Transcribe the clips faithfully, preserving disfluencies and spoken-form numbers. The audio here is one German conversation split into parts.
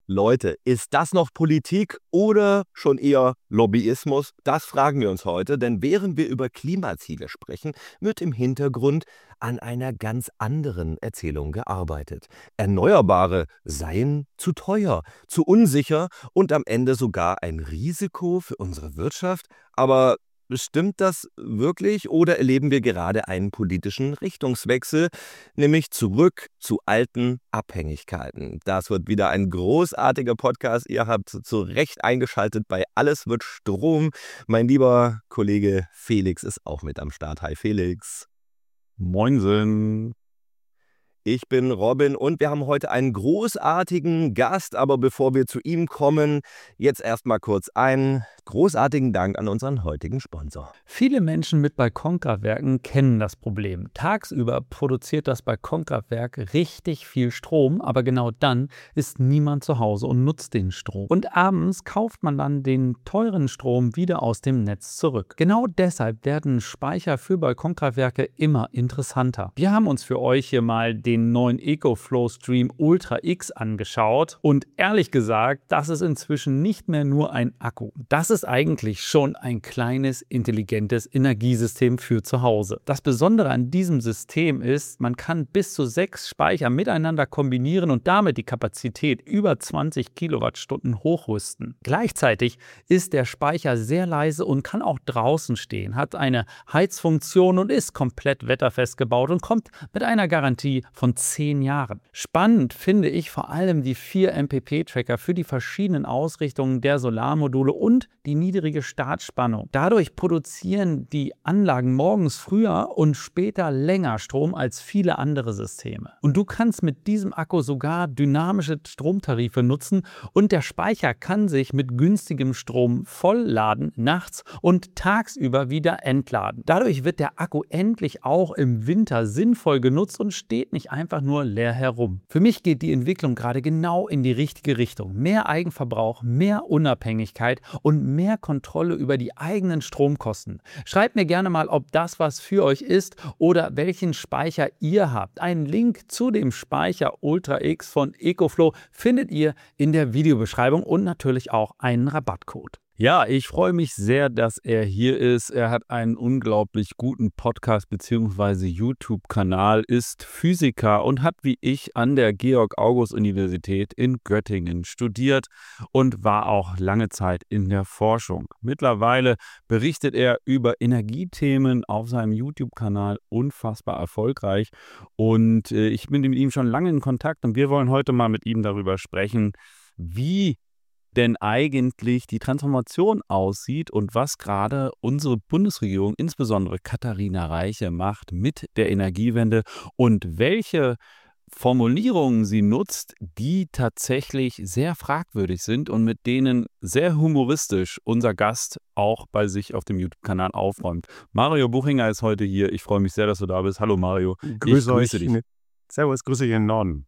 Leute, ist das noch Politik oder schon eher Lobbyismus? Das fragen wir uns heute, denn während wir über Klimaziele sprechen, wird im Hintergrund an einer ganz anderen Erzählung gearbeitet. Erneuerbare seien zu teuer, zu unsicher und am Ende sogar ein Risiko für unsere Wirtschaft. Aber stimmt das wirklich oder erleben wir gerade einen politischen Richtungswechsel, nämlich zurück zu alten Abhängigkeiten? Das wird wieder ein großartiger Podcast. Ihr habt zu Recht eingeschaltet bei Alles wird Strom. Mein lieber Kollege Felix ist auch mit am Start. Hi Felix. Moinsen. Ich bin Robin und wir haben heute einen großartigen Gast, aber bevor wir zu ihm kommen, jetzt erstmal kurz einen großartigen Dank an unseren heutigen Sponsor. Viele Menschen mit Balkonkraftwerken kennen das Problem. Tagsüber produziert das Balkonkraftwerk richtig viel Strom, aber genau dann ist niemand zu Hause und nutzt den Strom. Und abends kauft man dann den teuren Strom wieder aus dem Netz zurück. Genau deshalb werden Speicher für Balkonkraftwerke immer interessanter. Wir haben uns für euch hier mal den neuen EcoFlow Stream Ultra X angeschaut und ehrlich gesagt, das ist inzwischen nicht mehr nur ein Akku. Das ist eigentlich schon ein kleines, intelligentes Energiesystem für zu Hause. Das Besondere an diesem System ist, man kann bis zu sechs Speicher miteinander kombinieren und damit die Kapazität über zwanzig Kilowattstunden hochrüsten. Gleichzeitig ist der Speicher sehr leise und kann auch draußen stehen, hat eine Heizfunktion und ist komplett wetterfest gebaut und kommt mit einer Garantie von zehn Jahren. Spannend finde ich vor allem die vier M P P-Tracker für die verschiedenen Ausrichtungen der Solarmodule und die niedrige Startspannung. Dadurch produzieren die Anlagen morgens früher und später länger Strom als viele andere Systeme. Und du kannst mit diesem Akku sogar dynamische Stromtarife nutzen und der Speicher kann sich mit günstigem Strom vollladen nachts und tagsüber wieder entladen. Dadurch wird der Akku endlich auch im Winter sinnvoll genutzt und steht nicht einfach nur leer herum. Für mich geht die Entwicklung gerade genau in die richtige Richtung. Mehr Eigenverbrauch, mehr Unabhängigkeit und mehr Kontrolle über die eigenen Stromkosten. Schreibt mir gerne mal, ob das was für euch ist oder welchen Speicher ihr habt. Einen Link zu dem Speicher Ultra X von EcoFlow findet ihr in der Videobeschreibung und natürlich auch einen Rabattcode. Ja, ich freue mich sehr, dass er hier ist. Er hat einen unglaublich guten Podcast bzw. YouTube-Kanal, ist Physiker und hat wie ich an der Georg-August-Universität in Göttingen studiert und war auch lange Zeit in der Forschung. Mittlerweile berichtet er über Energiethemen auf seinem YouTube-Kanal unfassbar erfolgreich und äh, ich bin mit ihm schon lange in Kontakt und wir wollen heute mal mit ihm darüber sprechen, wie denn eigentlich die Transformation aussieht und was gerade unsere Bundesregierung, insbesondere Katharina Reiche, macht mit der Energiewende und welche Formulierungen sie nutzt, die tatsächlich sehr fragwürdig sind und mit denen sehr humoristisch unser Gast auch bei sich auf dem YouTube-Kanal aufräumt. Mario Buchinger ist heute hier. Ich freue mich sehr, dass du da bist. Hallo Mario. Grüße euch. Dich. Servus, grüße dich in den Norden.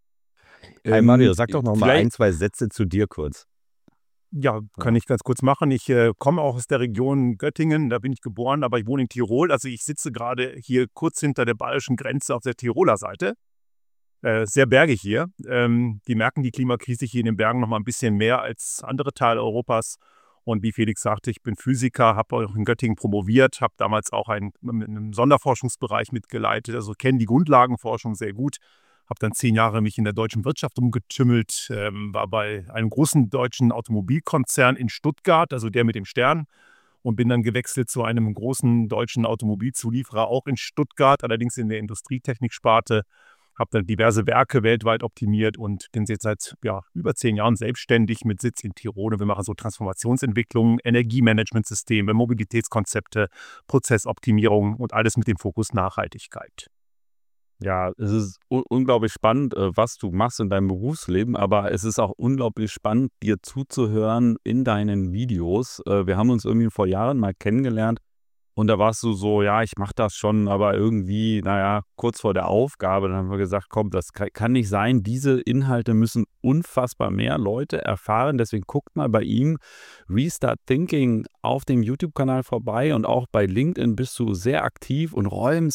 Hi Mario, sag doch noch mal ein, zwei Sätze zu dir kurz. Ja, kann ich ganz kurz machen. Ich äh, komme auch aus der Region Göttingen, da bin ich geboren, aber ich wohne in Tirol. Also ich sitze gerade hier kurz hinter der bayerischen Grenze auf der Tiroler Seite. Äh, sehr bergig hier. Ähm, die merken die Klimakrise hier in den Bergen noch mal ein bisschen mehr als andere Teile Europas. Und wie Felix sagte, ich bin Physiker, habe auch in Göttingen promoviert, habe damals auch einen, einen Sonderforschungsbereich mitgeleitet, also kenne die Grundlagenforschung sehr gut. Habe dann zehn Jahre mich in der deutschen Wirtschaft umgetümmelt, ähm, war bei einem großen deutschen Automobilkonzern in Stuttgart, also der mit dem Stern, und bin dann gewechselt zu einem großen deutschen Automobilzulieferer, auch in Stuttgart, allerdings in der Industrietechniksparte. Habe dann diverse Werke weltweit optimiert und bin jetzt seit ja, über zehn Jahren selbstständig mit Sitz in Tirol. Und wir machen so Transformationsentwicklung, Energiemanagementsysteme, Mobilitätskonzepte, Prozessoptimierung und alles mit dem Fokus Nachhaltigkeit. Ja, es ist un- unglaublich spannend, äh, was du machst in deinem Berufsleben, aber es ist auch unglaublich spannend, dir zuzuhören in deinen Videos. Äh, wir haben uns irgendwie vor Jahren mal kennengelernt und da warst du so, ja, ich mache das schon, aber irgendwie, naja, kurz vor der Aufgabe, dann haben wir gesagt, komm, das ka- kann nicht sein, diese Inhalte müssen unfassbar mehr Leute erfahren, deswegen guckt mal bei ihm Restart Thinking auf dem YouTube-Kanal vorbei und auch bei LinkedIn bist du sehr aktiv und räumst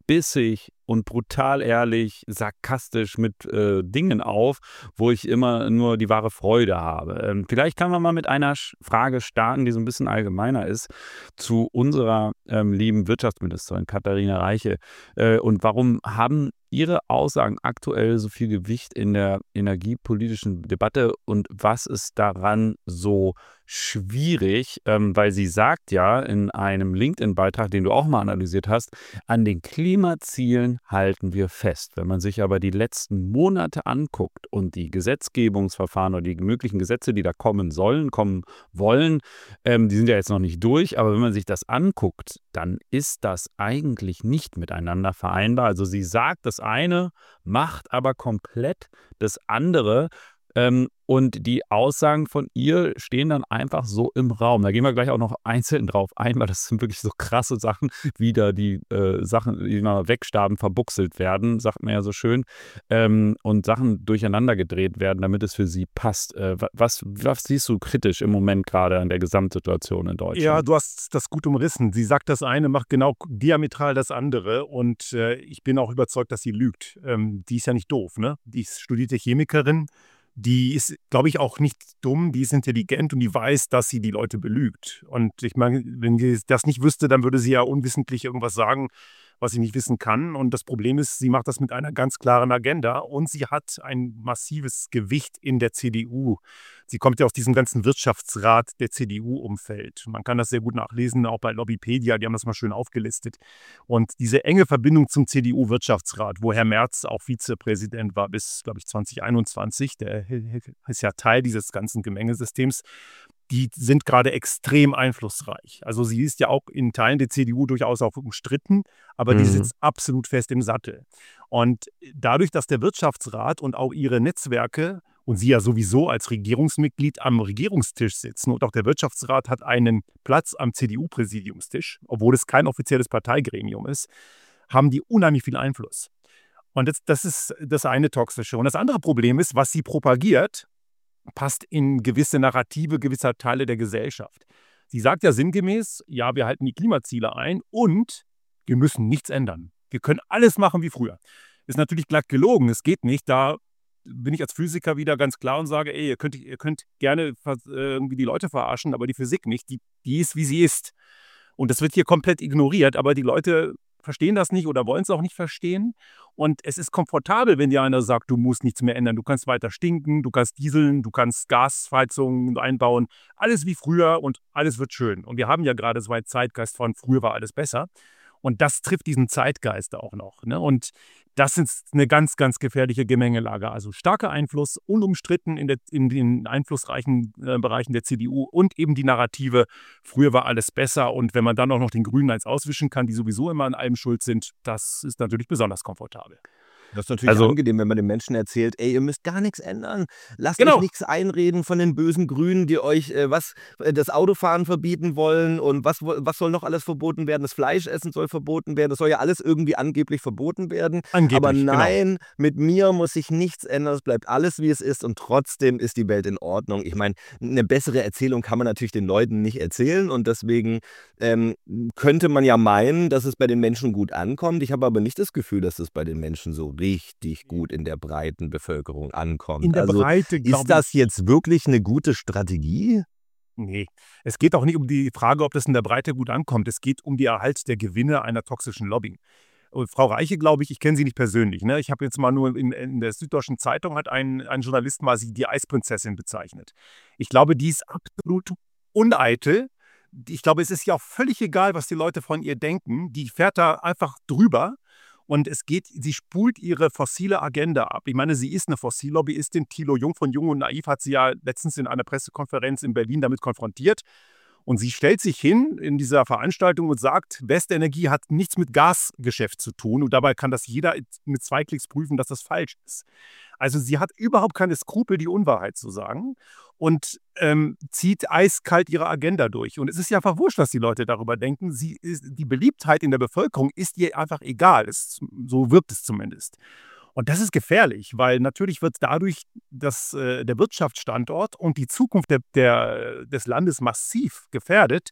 bissig und brutal ehrlich, sarkastisch mit äh, Dingen auf, wo ich immer nur die wahre Freude habe. Ähm, vielleicht kann man mal mit einer Sch- Frage starten, die so ein bisschen allgemeiner ist, zu unserer ähm, lieben Wirtschaftsministerin Katharina Reiche. Äh, und warum haben Ihre Aussagen aktuell so viel Gewicht in der energiepolitischen Debatte und was ist daran so schwierig? Ähm, weil sie sagt ja in einem LinkedIn-Beitrag, den du auch mal analysiert hast, an den Klimazielen halten wir fest. Wenn man sich aber die letzten Monate anguckt und die Gesetzgebungsverfahren oder die möglichen Gesetze, die da kommen sollen, kommen wollen, ähm, die sind ja jetzt noch nicht durch, aber wenn man sich das anguckt, dann ist das eigentlich nicht miteinander vereinbar. Also sie sagt das eine, macht aber komplett das andere. Ähm, und die Aussagen von ihr stehen dann einfach so im Raum. Da gehen wir gleich auch noch einzeln drauf ein, weil das sind wirklich so krasse Sachen, wie da die äh, Sachen, die mal wegstarben, verbuchselt werden, sagt man ja so schön, ähm, und Sachen durcheinander gedreht werden, damit es für sie passt. Äh, wa- was, was siehst du kritisch im Moment gerade an der Gesamtsituation in Ja, Deutschland? du hast das gut umrissen. Sie sagt das eine, macht genau diametral das andere. Und äh, ich bin auch überzeugt, dass sie lügt. Ähm, die ist ja nicht doof, ne? Die ist studierte Chemikerin. Die ist, glaube ich, auch nicht dumm. Die ist intelligent und die weiß, dass sie die Leute belügt. Und ich meine, wenn sie das nicht wüsste, dann würde sie ja unwissentlich irgendwas sagen, was sie nicht wissen kann. Und das Problem ist, sie macht das mit einer ganz klaren Agenda und sie hat ein massives Gewicht in der C D U. Sie kommt ja aus diesem ganzen Wirtschaftsrat der C D U-Umfeld. Man kann das sehr gut nachlesen, auch bei Lobbypedia, die haben das mal schön aufgelistet. Und diese enge Verbindung zum C D U-Wirtschaftsrat, wo Herr Merz auch Vizepräsident war bis, glaube ich, zwanzig einundzwanzig, der ist ja Teil dieses ganzen Gemengesystems, die sind gerade extrem einflussreich. Also sie ist ja auch in Teilen der C D U durchaus auch umstritten, aber die Mhm. sitzt absolut fest im Sattel. Und dadurch, dass der Wirtschaftsrat und auch ihre Netzwerke und sie ja sowieso als Regierungsmitglied am Regierungstisch sitzen und auch der Wirtschaftsrat hat einen Platz am C D U-Präsidiumstisch, obwohl es kein offizielles Parteigremium ist, haben die unheimlich viel Einfluss. Und das, das ist das eine Toxische. Und das andere Problem ist, was sie propagiert, passt in gewisse Narrative gewisser Teile der Gesellschaft. Sie sagt ja sinngemäß, ja, wir halten die Klimaziele ein und wir müssen nichts ändern. Wir können alles machen wie früher. Ist natürlich glatt gelogen, es geht nicht. Da bin ich als Physiker wieder ganz klar und sage, ey, ihr könnt, ihr könnt gerne vers- äh, irgendwie die Leute verarschen, aber die Physik nicht. Die, die ist, wie sie ist. Und das wird hier komplett ignoriert, aber die Leute verstehen das nicht oder wollen es auch nicht verstehen. Und es ist komfortabel, wenn dir einer sagt, du musst nichts mehr ändern. Du kannst weiter stinken, du kannst dieseln, du kannst Gasheizungen einbauen. Alles wie früher und alles wird schön. Und wir haben ja gerade so einen Zeitgeist von früher war alles besser. Und das trifft diesen Zeitgeist auch noch. Ne? Und das ist eine ganz, ganz gefährliche Gemengelage. Also starker Einfluss, unumstritten in, der, in den einflussreichen äh, Bereichen der C D U und eben die Narrative, früher war alles besser. Und wenn man dann auch noch den Grünen eins auswischen kann, die sowieso immer an allem schuld sind, das ist natürlich besonders komfortabel. Das ist natürlich Also angenehm, wenn man den Menschen erzählt, ey, ihr müsst gar nichts ändern. Lasst euch Genau. nichts einreden von den bösen Grünen, die euch äh, was äh, das Autofahren verbieten wollen und was, wo- was soll noch alles verboten werden? Das Fleischessen soll verboten werden. Das soll ja alles irgendwie angeblich verboten werden. Angeblich, Aber genau. nein, mit mir muss sich nichts ändern. Es bleibt alles, wie es ist und trotzdem ist die Welt in Ordnung. Ich meine, eine bessere Erzählung kann man natürlich den Leuten nicht erzählen und deswegen ähm, könnte man ja meinen, dass es bei den Menschen gut ankommt. Ich habe aber nicht das Gefühl, dass es bei den Menschen so richtig gut in der breiten Bevölkerung ankommt. In der Also Breite, ist glaube das ich, jetzt wirklich eine gute Strategie? nee. Es geht auch nicht um die Frage, ob das in der Breite gut ankommt. Es geht um die Erhalt der Gewinne einer toxischen Lobby. Und Frau Reiche, glaube ich, ich kenne sie nicht persönlich. Ne? Ich habe jetzt mal nur in, in der Süddeutschen Zeitung hat ein, ein Journalist mal sie die Eisprinzessin bezeichnet. Ich glaube, die ist absolut uneitel. Ich glaube, es ist ja auch völlig egal, was die Leute von ihr denken. Die fährt da einfach drüber. Und es geht, sie spult ihre fossile Agenda ab. Ich meine, sie ist eine Fossillobbyistin. Thilo Jung von Jung und Naiv hat sie ja letztens in einer Pressekonferenz in Berlin damit konfrontiert. Und sie stellt sich hin in dieser Veranstaltung und sagt, Westenergie hat nichts mit Gasgeschäft zu tun. Und dabei kann das jeder mit zwei Klicks prüfen, dass das falsch ist. Also sie hat überhaupt keine Skrupel, die Unwahrheit zu sagen und ähm, zieht eiskalt ihre Agenda durch. Und es ist ja einfach wurscht, was die Leute darüber denken. Sie ist, die Beliebtheit in der Bevölkerung ist ihr einfach egal. Es, so wirkt es zumindest. Und das ist gefährlich, weil natürlich wird dadurch das, äh, der Wirtschaftsstandort und die Zukunft der, der, des Landes massiv gefährdet,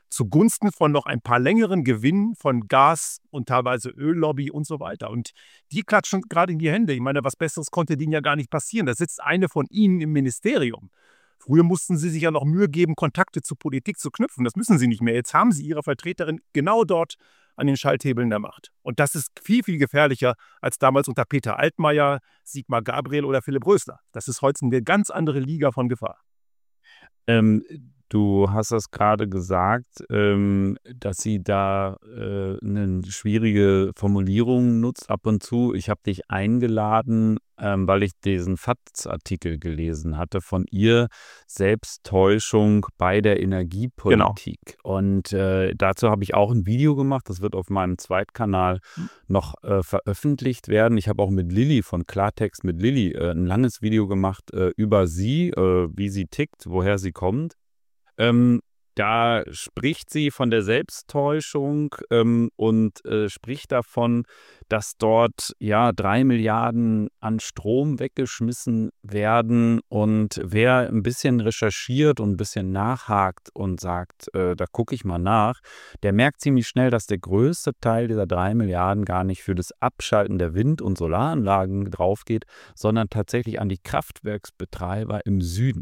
zugunsten von noch ein paar längeren Gewinnen von Gas- und teilweise Öllobby und so weiter. Und die klatschen gerade in die Hände. Ich meine, was Besseres konnte denen ja gar nicht passieren. Da sitzt eine von ihnen im Ministerium. Früher mussten sie sich ja noch Mühe geben, Kontakte zur Politik zu knüpfen. Das müssen sie nicht mehr. Jetzt haben sie ihre Vertreterin genau dort an den Schalthebeln der Macht. Und das ist viel, viel gefährlicher als damals unter Peter Altmaier, Sigmar Gabriel oder Philipp Rösler. Das ist heute eine ganz andere Liga von Gefahr. Ähm, du hast das gerade gesagt, ähm, dass sie da äh, eine schwierige Formulierung nutzt ab und zu. Ich habe dich eingeladen, ähm, weil ich diesen F A Tz-Artikel gelesen hatte von ihr, Selbsttäuschung bei der Energiepolitik. Genau. Und äh, dazu habe ich auch ein Video gemacht, das wird auf meinem Zweitkanal noch äh, veröffentlicht werden. Ich habe auch mit Lilly von Klartext mit Lilly äh, ein langes Video gemacht äh, über sie, äh, wie sie tickt, woher sie kommt. Ähm, da spricht sie von der Selbsttäuschung ähm, und äh, spricht davon, dass dort ja drei Milliarden an Strom weggeschmissen werden. Und wer ein bisschen recherchiert und ein bisschen nachhakt und sagt, äh, da gucke ich mal nach, der merkt ziemlich schnell, dass der größte Teil dieser drei Milliarden gar nicht für das Abschalten der Wind- und Solaranlagen drauf geht, sondern tatsächlich an die Kraftwerksbetreiber im Süden.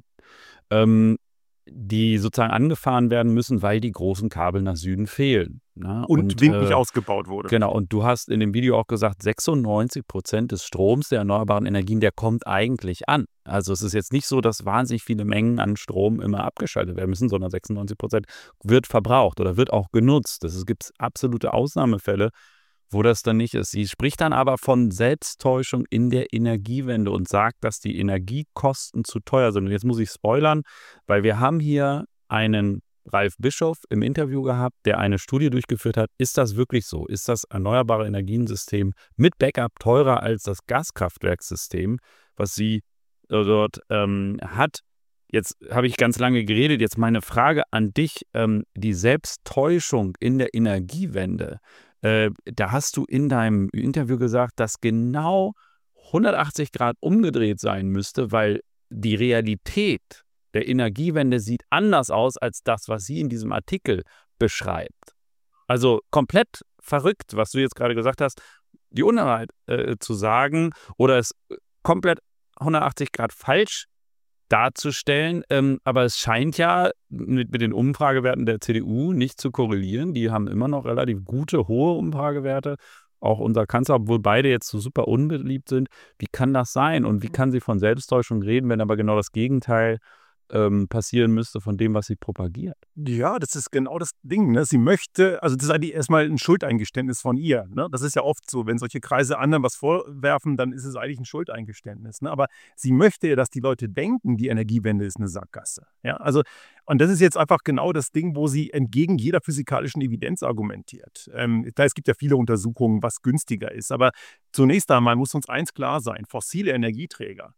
Ähm, die sozusagen angefahren werden müssen, weil die großen Kabel nach Süden fehlen. Ne? Und, und Wind äh, nicht ausgebaut wurde. Genau, und du hast in dem Video auch gesagt, sechsundneunzig Prozent des Stroms der erneuerbaren Energien, der kommt eigentlich an. Also es ist jetzt nicht so, dass wahnsinnig viele Mengen an Strom immer abgeschaltet werden müssen, sondern sechsundneunzig Prozent wird verbraucht oder wird auch genutzt. Es gibt absolute Ausnahmefälle, wo das dann nicht ist. Sie spricht dann aber von Selbsttäuschung in der Energiewende und sagt, dass die Energiekosten zu teuer sind. Und jetzt muss ich spoilern, weil wir haben hier einen Ralf Bischof im Interview gehabt, der eine Studie durchgeführt hat. Ist das wirklich so? Ist das erneuerbare Energiensystem mit Backup teurer als das Gaskraftwerkssystem, was sie dort ähm, hat? Jetzt habe ich ganz lange geredet. Jetzt meine Frage an dich. Ähm, die Selbsttäuschung in der Energiewende, Äh, da hast du in deinem Interview gesagt, dass genau hundertachtzig Grad umgedreht sein müsste, weil die Realität der Energiewende sieht anders aus als das, was sie in diesem Artikel beschreibt. Also komplett verrückt, was du jetzt gerade gesagt hast, die Unwahrheit äh, zu sagen oder es komplett hundertachtzig Grad falsch darzustellen, ähm, aber es scheint ja mit, mit den Umfragewerten der C D U nicht zu korrelieren. Die haben immer noch relativ gute, hohe Umfragewerte. Auch unser Kanzler, obwohl beide jetzt so super unbeliebt sind. Wie kann das sein? Und wie kann sie von Selbsttäuschung reden, wenn aber genau das Gegenteil ähm, passieren müsste von dem, was sie propagiert? Ja, das ist genau das Ding. Ne? Sie möchte, also das ist eigentlich erstmal ein Schuldeingeständnis von ihr. Ne? Das ist ja oft so, wenn solche Kreise anderen was vorwerfen, dann ist es eigentlich ein Schuldeingeständnis. Ne? Aber sie möchte ja, dass die Leute denken, die Energiewende ist eine Sackgasse. Ja, also, und das ist jetzt einfach genau das Ding, wo sie entgegen jeder physikalischen Evidenz argumentiert. Ähm, da, es gibt ja viele Untersuchungen, was günstiger ist. Aber zunächst einmal muss uns eins klar sein: Fossile Energieträger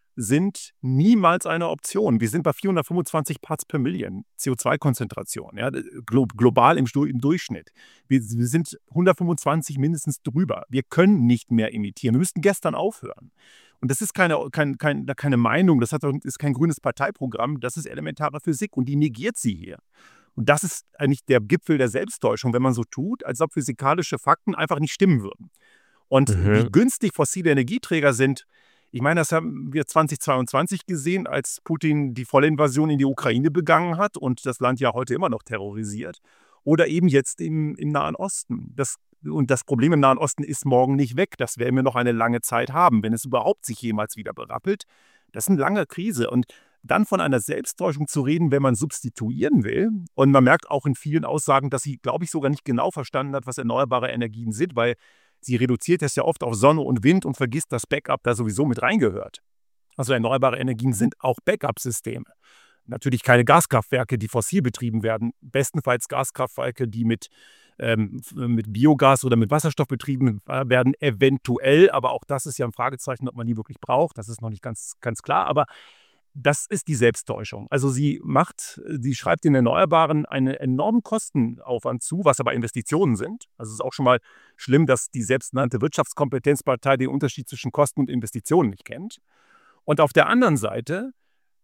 sind niemals eine Option. Wir sind bei vierhundertfünfundzwanzig Parts per Million C O zwei Konzentration, ja, glo global im, im Durchschnitt. Wir, wir sind hundertfünfundzwanzig mindestens drüber. Wir können nicht mehr emittieren. Wir müssten gestern aufhören. Und das ist keine, kein, kein, keine Meinung, das hat, ist kein grünes Parteiprogramm, das ist elementare Physik und die negiert sie hier. Und das ist eigentlich der Gipfel der Selbsttäuschung, wenn man so tut, als ob physikalische Fakten einfach nicht stimmen würden. Und mhm. wie günstig fossile Energieträger sind, ich meine, das haben wir zweitausendzweiundzwanzig gesehen, als Putin die volle Invasion in die Ukraine begangen hat und das Land ja heute immer noch terrorisiert. Oder eben jetzt im, im Nahen Osten. Das, und das Problem im Nahen Osten ist morgen nicht weg. Das werden wir noch eine lange Zeit haben, wenn es überhaupt sich jemals wieder berappelt. Das ist eine lange Krise. Und dann von einer Selbsttäuschung zu reden, wenn man substituieren will. Und man merkt auch in vielen Aussagen, dass sie, glaube ich, sogar nicht genau verstanden hat, was erneuerbare Energien sind, weil sie reduziert das ja oft auf Sonne und Wind und vergisst, dass Backup da sowieso mit reingehört. Also erneuerbare Energien sind auch Backup-Systeme. Natürlich keine Gaskraftwerke, die fossil betrieben werden. Bestenfalls Gaskraftwerke, die mit, ähm, mit Biogas oder mit Wasserstoff betrieben werden, eventuell. Aber auch das ist ja ein Fragezeichen, ob man die wirklich braucht. Das ist noch nicht ganz, ganz klar. Aber das ist die Selbsttäuschung. Also sie macht, sie schreibt den Erneuerbaren einen enormen Kostenaufwand zu, was aber Investitionen sind. Also es ist auch schon mal schlimm, dass die selbsternannte Wirtschaftskompetenzpartei den Unterschied zwischen Kosten und Investitionen nicht kennt. Und auf der anderen Seite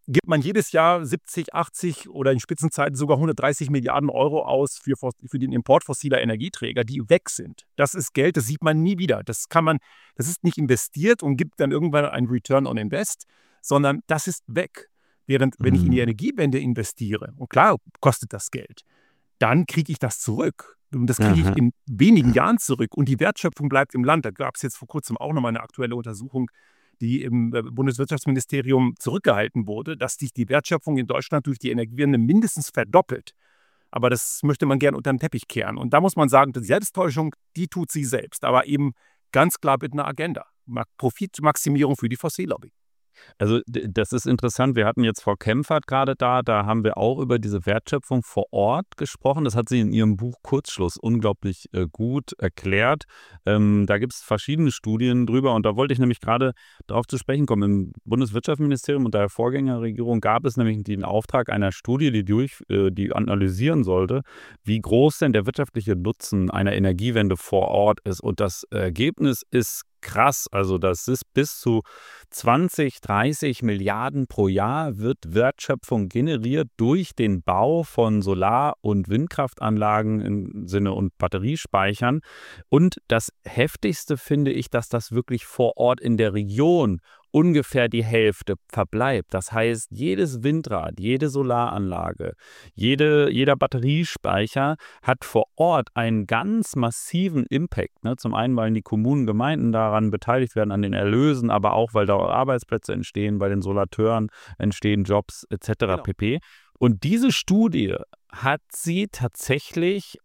gibt man jedes Jahr siebzig, achtzig oder in Spitzenzeiten sogar hundertdreißig Milliarden Euro aus für, für den Import fossiler Energieträger, die weg sind. Das ist Geld, das sieht man nie wieder. Das kann man, das ist nicht investiert und gibt dann irgendwann ein Return on Invest, sondern das ist weg. Während, wenn ich in die Energiewende investiere, und klar kostet das Geld, dann kriege ich das zurück. Und das kriege ich in wenigen Jahren zurück. Und die Wertschöpfung bleibt im Land. Da gab es jetzt vor kurzem auch nochmal eine aktuelle Untersuchung, die im Bundeswirtschaftsministerium zurückgehalten wurde, dass sich die Wertschöpfung in Deutschland durch die Energiewende mindestens verdoppelt. Aber das möchte man gern unter den Teppich kehren. Und da muss man sagen, die Selbsttäuschung, die tut sie selbst. Aber eben ganz klar mit einer Agenda. Profitmaximierung für die Fossillobby. Also d- das ist interessant. Wir hatten jetzt Frau Kempfert gerade da, da haben wir auch über diese Wertschöpfung vor Ort gesprochen. Das hat sie in ihrem Buch Kurzschluss unglaublich äh, gut erklärt. Ähm, da gibt es verschiedene Studien drüber und da wollte ich nämlich gerade darauf zu sprechen kommen. Im Bundeswirtschaftsministerium und der Vorgängerregierung gab es nämlich den Auftrag einer Studie, die, durch, äh, die analysieren sollte, wie groß denn der wirtschaftliche Nutzen einer Energiewende vor Ort ist. Und das Ergebnis ist krass. Also das ist bis zu zwanzig, dreißig Milliarden pro Jahr wird Wertschöpfung generiert durch den Bau von Solar- und Windkraftanlagen im Sinne und Batteriespeichern. Und das Heftigste finde ich, dass das wirklich vor Ort in der Region ungefähr die Hälfte verbleibt. Das heißt, jedes Windrad, jede Solaranlage, jede, jeder Batteriespeicher hat vor Ort einen ganz massiven Impact. Ne? Zum einen, weil die Kommunen, Gemeinden daran beteiligt werden, an den Erlösen, aber auch, weil da Arbeitsplätze entstehen, bei den Solateuren entstehen Jobs et cetera Genau. pp. Und diese Studie hat sie tatsächlich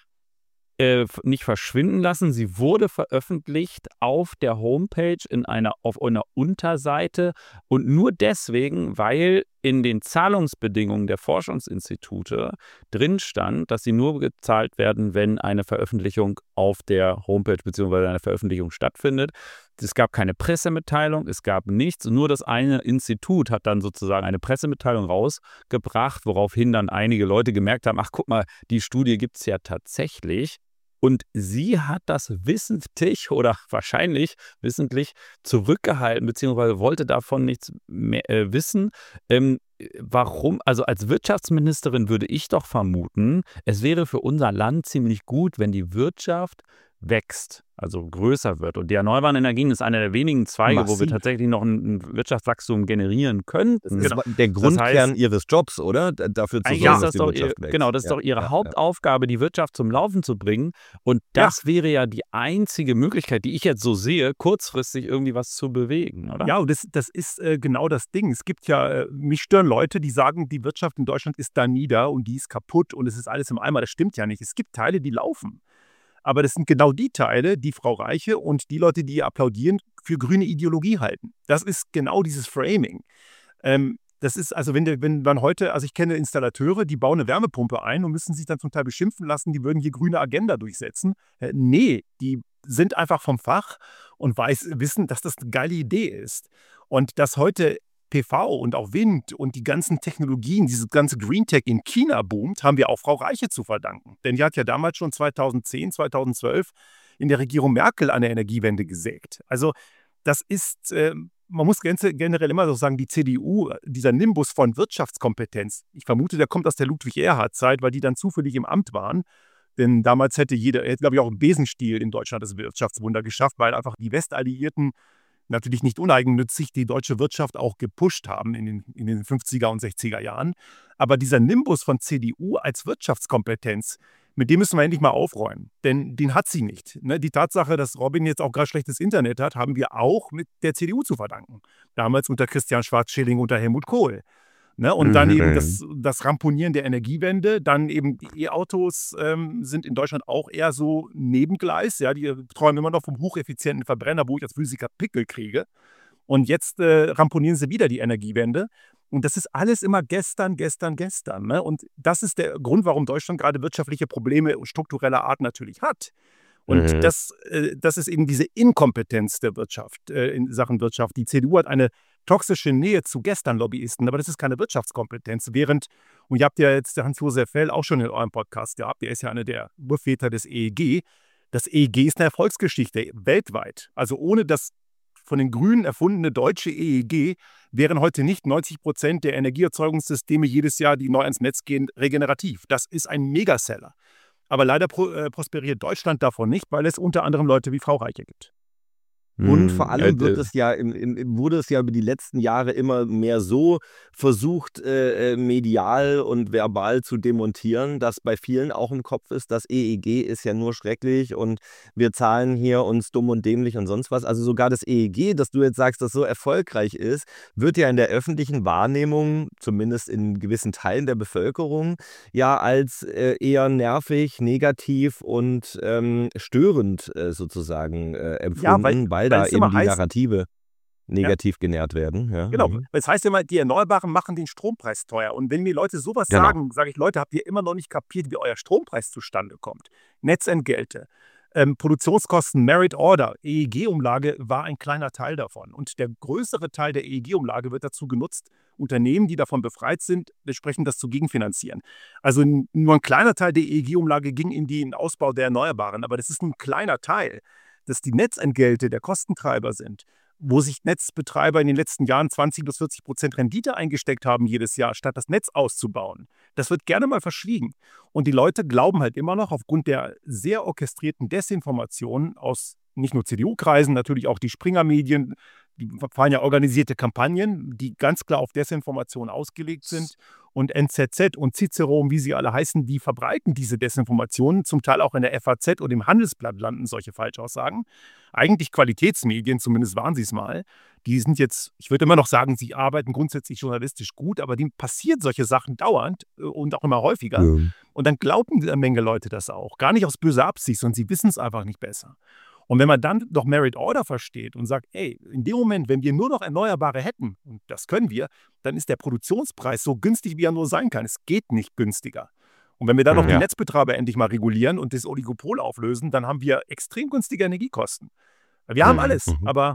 äh, f- nicht verschwinden lassen. Sie wurde veröffentlicht auf der Homepage in einer, auf einer Unterseite und nur deswegen, weil in den Zahlungsbedingungen der Forschungsinstitute drin stand, dass sie nur gezahlt werden, wenn eine Veröffentlichung auf der Homepage bzw. eine Veröffentlichung stattfindet. Es gab keine Pressemitteilung, es gab nichts. Nur das eine Institut hat dann sozusagen eine Pressemitteilung rausgebracht, woraufhin dann einige Leute gemerkt haben, ach guck mal, die Studie gibt es ja tatsächlich. Und sie hat das wissentlich oder wahrscheinlich wissentlich zurückgehalten, beziehungsweise wollte davon nichts mehr äh, wissen. Ähm, warum? Also als Wirtschaftsministerin würde ich doch vermuten, es wäre für unser Land ziemlich gut, wenn die Wirtschaft wächst, also größer wird. Und die erneuerbaren Energien ist einer der wenigen Zweige, wo wir Massiv. tatsächlich noch ein, ein Wirtschaftswachstum generieren Das könnten. ist Genau. der Grundkern heißt- ihres Jobs, oder? D- Dafür zu Eigentlich sorgen, ist dass das die doch Wirtschaft ihr, wächst. genau, das ist Ja, doch ihre ja, ja. Hauptaufgabe, die Wirtschaft zum Laufen zu bringen. Und das wäre ja die einzige Möglichkeit, die ich jetzt so sehe, kurzfristig irgendwie was zu bewegen, oder? Ja, und das, das ist äh, genau das Ding. Es gibt ja, äh, mich stören Leute, die sagen, die Wirtschaft in Deutschland ist da nieder und die ist kaputt und es ist alles im Eimer. Das stimmt ja nicht. Es gibt Teile, die laufen. Aber das sind genau die Teile, die Frau Reiche und die Leute, die ihr applaudieren, für grüne Ideologie halten. Das ist genau dieses Framing. Ähm, das ist also, wenn, der, wenn man heute, also ich kenne Installateure, die bauen eine Wärmepumpe ein und müssen sich dann zum Teil beschimpfen lassen, die würden hier grüne Agenda durchsetzen. Äh, nee, die sind einfach vom Fach und weiß, wissen, dass das eine geile Idee ist. Und dass heute P V und auch Wind und die ganzen Technologien, dieses ganze Green Tech in China boomt, haben wir auch Frau Reiche zu verdanken. Denn die hat ja damals schon zweitausendzehn, zweitausendzwölf in der Regierung Merkel an der Energiewende gesägt. Also das ist, äh, man muss gen- generell immer so sagen, die C D U, dieser Nimbus von Wirtschaftskompetenz, ich vermute, der kommt aus der Ludwig-Erhard-Zeit, weil die dann zufällig im Amt waren. Denn damals hätte jeder, hätte, glaube ich, auch ein Besenstiel in Deutschland das Wirtschaftswunder geschafft, weil einfach die Westalliierten natürlich nicht uneigennützig die deutsche Wirtschaft auch gepusht haben in den, in den fünfziger und sechziger Jahren. Aber dieser Nimbus von C D U als Wirtschaftskompetenz, mit dem müssen wir endlich mal aufräumen. Denn den hat sie nicht. Ne? Die Tatsache, dass Robin jetzt auch gerade schlechtes Internet hat, haben wir auch mit der C D U zu verdanken. Damals unter Christian Schwarz-Schilling, unter Helmut Kohl. Ne? Und dann eben das, das Ramponieren der Energiewende, dann eben die E-Autos ähm, sind in Deutschland auch eher so Nebengleis. Ja? Die träumen immer noch vom hocheffizienten Verbrenner, wo ich als Physiker Pickel kriege. Und jetzt äh, ramponieren sie wieder die Energiewende. Und das ist alles immer gestern, gestern, gestern. Ne? Und das ist der Grund, warum Deutschland gerade wirtschaftliche Probleme struktureller Art natürlich hat. Und Mhm. das, äh, das ist eben diese Inkompetenz der Wirtschaft äh, in Sachen Wirtschaft. Die C D U hat eine toxische Nähe zu Gestern-Lobbyisten, aber das ist keine Wirtschaftskompetenz. Während, und ihr habt ja jetzt Hans-Josef Fell auch schon in eurem Podcast gehabt, der ist ja einer der Urväter des E E G. Das E E G ist eine Erfolgsgeschichte weltweit. Also ohne das von den Grünen erfundene deutsche E E G wären heute nicht neunzig Prozent der Energieerzeugungssysteme jedes Jahr, die neu ans Netz gehen, regenerativ. Das ist ein Megaseller. Aber leider pro, äh, prosperiert Deutschland davon nicht, weil es unter anderem Leute wie Frau Reiche gibt. Und vor Hm, allem wird äh, es ja im, im, wurde es ja über die letzten Jahre immer mehr so versucht, äh, äh, medial und verbal zu demontieren, dass bei vielen auch im Kopf ist, das E E G ist ja nur schrecklich und wir zahlen hier uns dumm und dämlich und sonst was. Also sogar das E E G, das du jetzt sagst, das so erfolgreich ist, wird ja in der öffentlichen Wahrnehmung, zumindest in gewissen Teilen der Bevölkerung, ja als äh, eher nervig, negativ und ähm, störend äh, sozusagen äh, empfunden, weil- weil weil da es eben immer die heißt- Narrative negativ genährt werden. Ja. Genau, Mhm. das heißt immer, die Erneuerbaren machen den Strompreis teuer. Und wenn mir Leute sowas Genau. sagen, sage ich, Leute, habt ihr immer noch nicht kapiert, wie euer Strompreis zustande kommt? Netzentgelte, ähm, Produktionskosten, Merit Order, E E G-Umlage war ein kleiner Teil davon. Und der größere Teil der E E G-Umlage wird dazu genutzt, Unternehmen, die davon befreit sind, entsprechend das zu gegenfinanzieren. Also n- nur ein kleiner Teil der E E G-Umlage ging in den Ausbau der Erneuerbaren, aber das ist nur ein kleiner Teil, dass die Netzentgelte der Kostentreiber sind, wo sich Netzbetreiber in den letzten Jahren zwanzig bis vierzig Prozent Rendite eingesteckt haben jedes Jahr, statt das Netz auszubauen. Das wird gerne mal verschwiegen. Und die Leute glauben halt immer noch aufgrund der sehr orchestrierten Desinformation aus nicht nur C D U-Kreisen, natürlich auch die Springer-Medien, die fahren ja organisierte Kampagnen, die ganz klar auf Desinformation ausgelegt sind. Und N Z Z und Cicero, wie sie alle heißen, die verbreiten diese Desinformationen, zum Teil auch in der F A Z und im Handelsblatt landen solche Falschaussagen. Eigentlich Qualitätsmedien, zumindest waren sie es mal. Die sind jetzt, ich würde immer noch sagen, sie arbeiten grundsätzlich journalistisch gut, aber dem passieren solche Sachen dauernd äh, und auch immer häufiger. Ja. Und dann glauben eine Menge Leute das auch. Gar nicht aus böser Absicht, sondern sie wissen es einfach nicht besser. Und wenn man dann doch Merit Order versteht und sagt, ey, in dem Moment, wenn wir nur noch Erneuerbare hätten, und das können wir, dann ist der Produktionspreis so günstig, wie er nur sein kann. Es geht nicht günstiger. Und wenn wir dann noch die Ja. Netzbetreiber endlich mal regulieren und das Oligopol auflösen, dann haben wir extrem günstige Energiekosten. Wir haben Mhm. alles, Mhm. aber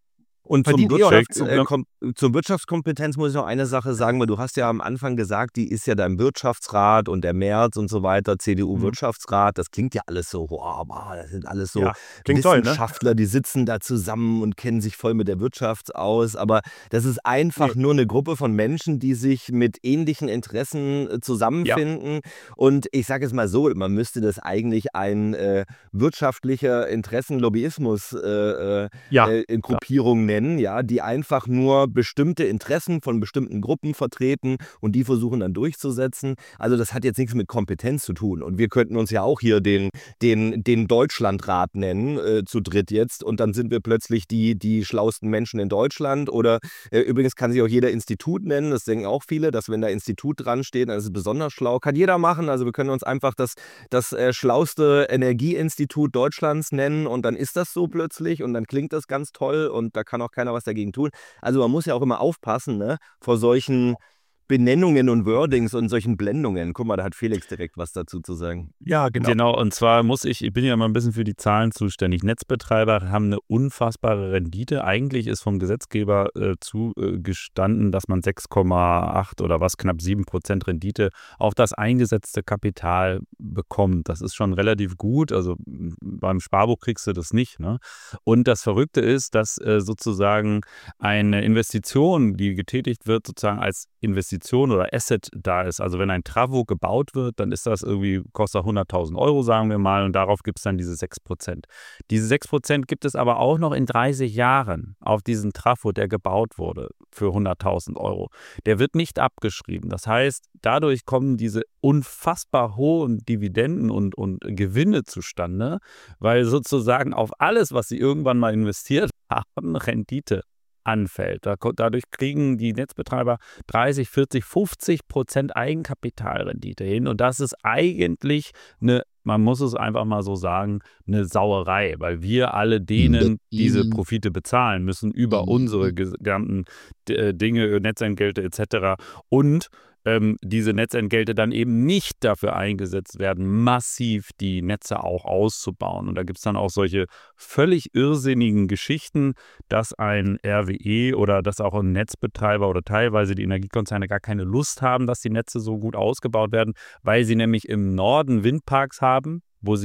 Und zum, verdient eh oder- Wirtschafts-, äh, kom zur Wirtschaftskompetenz muss ich noch eine Sache sagen, weil du hast ja am Anfang gesagt, die ist ja da im Wirtschaftsrat und der Merz und so weiter, C D Mhm. U-Wirtschaftsrat, das klingt ja alles so, wow, wow, das sind alles so ja, klingt toll, ne? Wissenschaftler, die sitzen da zusammen und kennen sich voll mit der Wirtschaft aus, aber das ist einfach Nee. nur eine Gruppe von Menschen, die sich mit ähnlichen Interessen äh, zusammenfinden und ich sage es mal so, man müsste das eigentlich ein äh, wirtschaftlicher Interessenlobbyismus äh, äh, Ja, äh, in Gruppierungen nennen, ja, die einfach nur bestimmte Interessen von bestimmten Gruppen vertreten und die versuchen dann durchzusetzen. Also das hat jetzt nichts mit Kompetenz zu tun. Und wir könnten uns ja auch hier den, den, den Deutschlandrat nennen, äh, zu dritt jetzt, und dann sind wir plötzlich die, die schlauesten Menschen in Deutschland. Oder äh, übrigens kann sich auch jeder Institut nennen, das denken auch viele, dass wenn da Institut dran steht, dann ist es besonders schlau. Kann jeder machen, also wir können uns einfach das, das äh, schlauste Energieinstitut Deutschlands nennen und dann ist das so plötzlich und dann klingt das ganz toll und da kann auch keiner was dagegen tun. Also man muss ja auch immer aufpassen, ne, vor solchen Benennungen und Wordings und solchen Blendungen. Guck mal, da hat Felix direkt was dazu zu sagen. ja, genau. Genau, und zwar muss ich, ich bin ja immer ein bisschen für die Zahlen zuständig. Netzbetreiber haben eine unfassbare Rendite. Eigentlich ist vom Gesetzgeber äh, zugestanden, dass man sechs Komma acht oder was, knapp sieben Prozent Rendite auf das eingesetzte Kapital bekommt. Das ist schon relativ gut. Also m, beim Sparbuch kriegst du das nicht, ne? Und das Verrückte ist, dass äh, sozusagen eine Investition, die getätigt wird, sozusagen als Investition oder Asset da ist. Also wenn ein Travo gebaut wird, dann ist das irgendwie, kostet hunderttausend Euro, sagen wir mal, und darauf gibt es dann diese sechs Prozent. Diese sechs Prozent gibt es aber auch noch in dreißig Jahren auf diesen Travo, der gebaut wurde für hunderttausend Euro. Der wird nicht abgeschrieben. Das heißt, dadurch kommen diese unfassbar hohen Dividenden und, und Gewinne zustande, weil sozusagen auf alles, was sie irgendwann mal investiert haben, Rendite anfällt. Da, dadurch kriegen die Netzbetreiber dreißig, vierzig, fünfzig Prozent Eigenkapitalrendite hin. Und das ist eigentlich eine, man muss es einfach mal so sagen, eine Sauerei, weil wir alle denen diese Profite bezahlen müssen über unsere gesamten äh, Dinge, Netzentgelte et cetera. Und ähm, diese Netzentgelte dann eben nicht dafür eingesetzt werden, massiv die Netze auch auszubauen. Und da gibt es dann auch solche völlig irrsinnigen Geschichten, dass ein R W E oder dass auch ein Netzbetreiber oder teilweise die Energiekonzerne gar keine Lust haben, dass die Netze so gut ausgebaut werden, weil sie nämlich im Norden Windparks haben, wo sie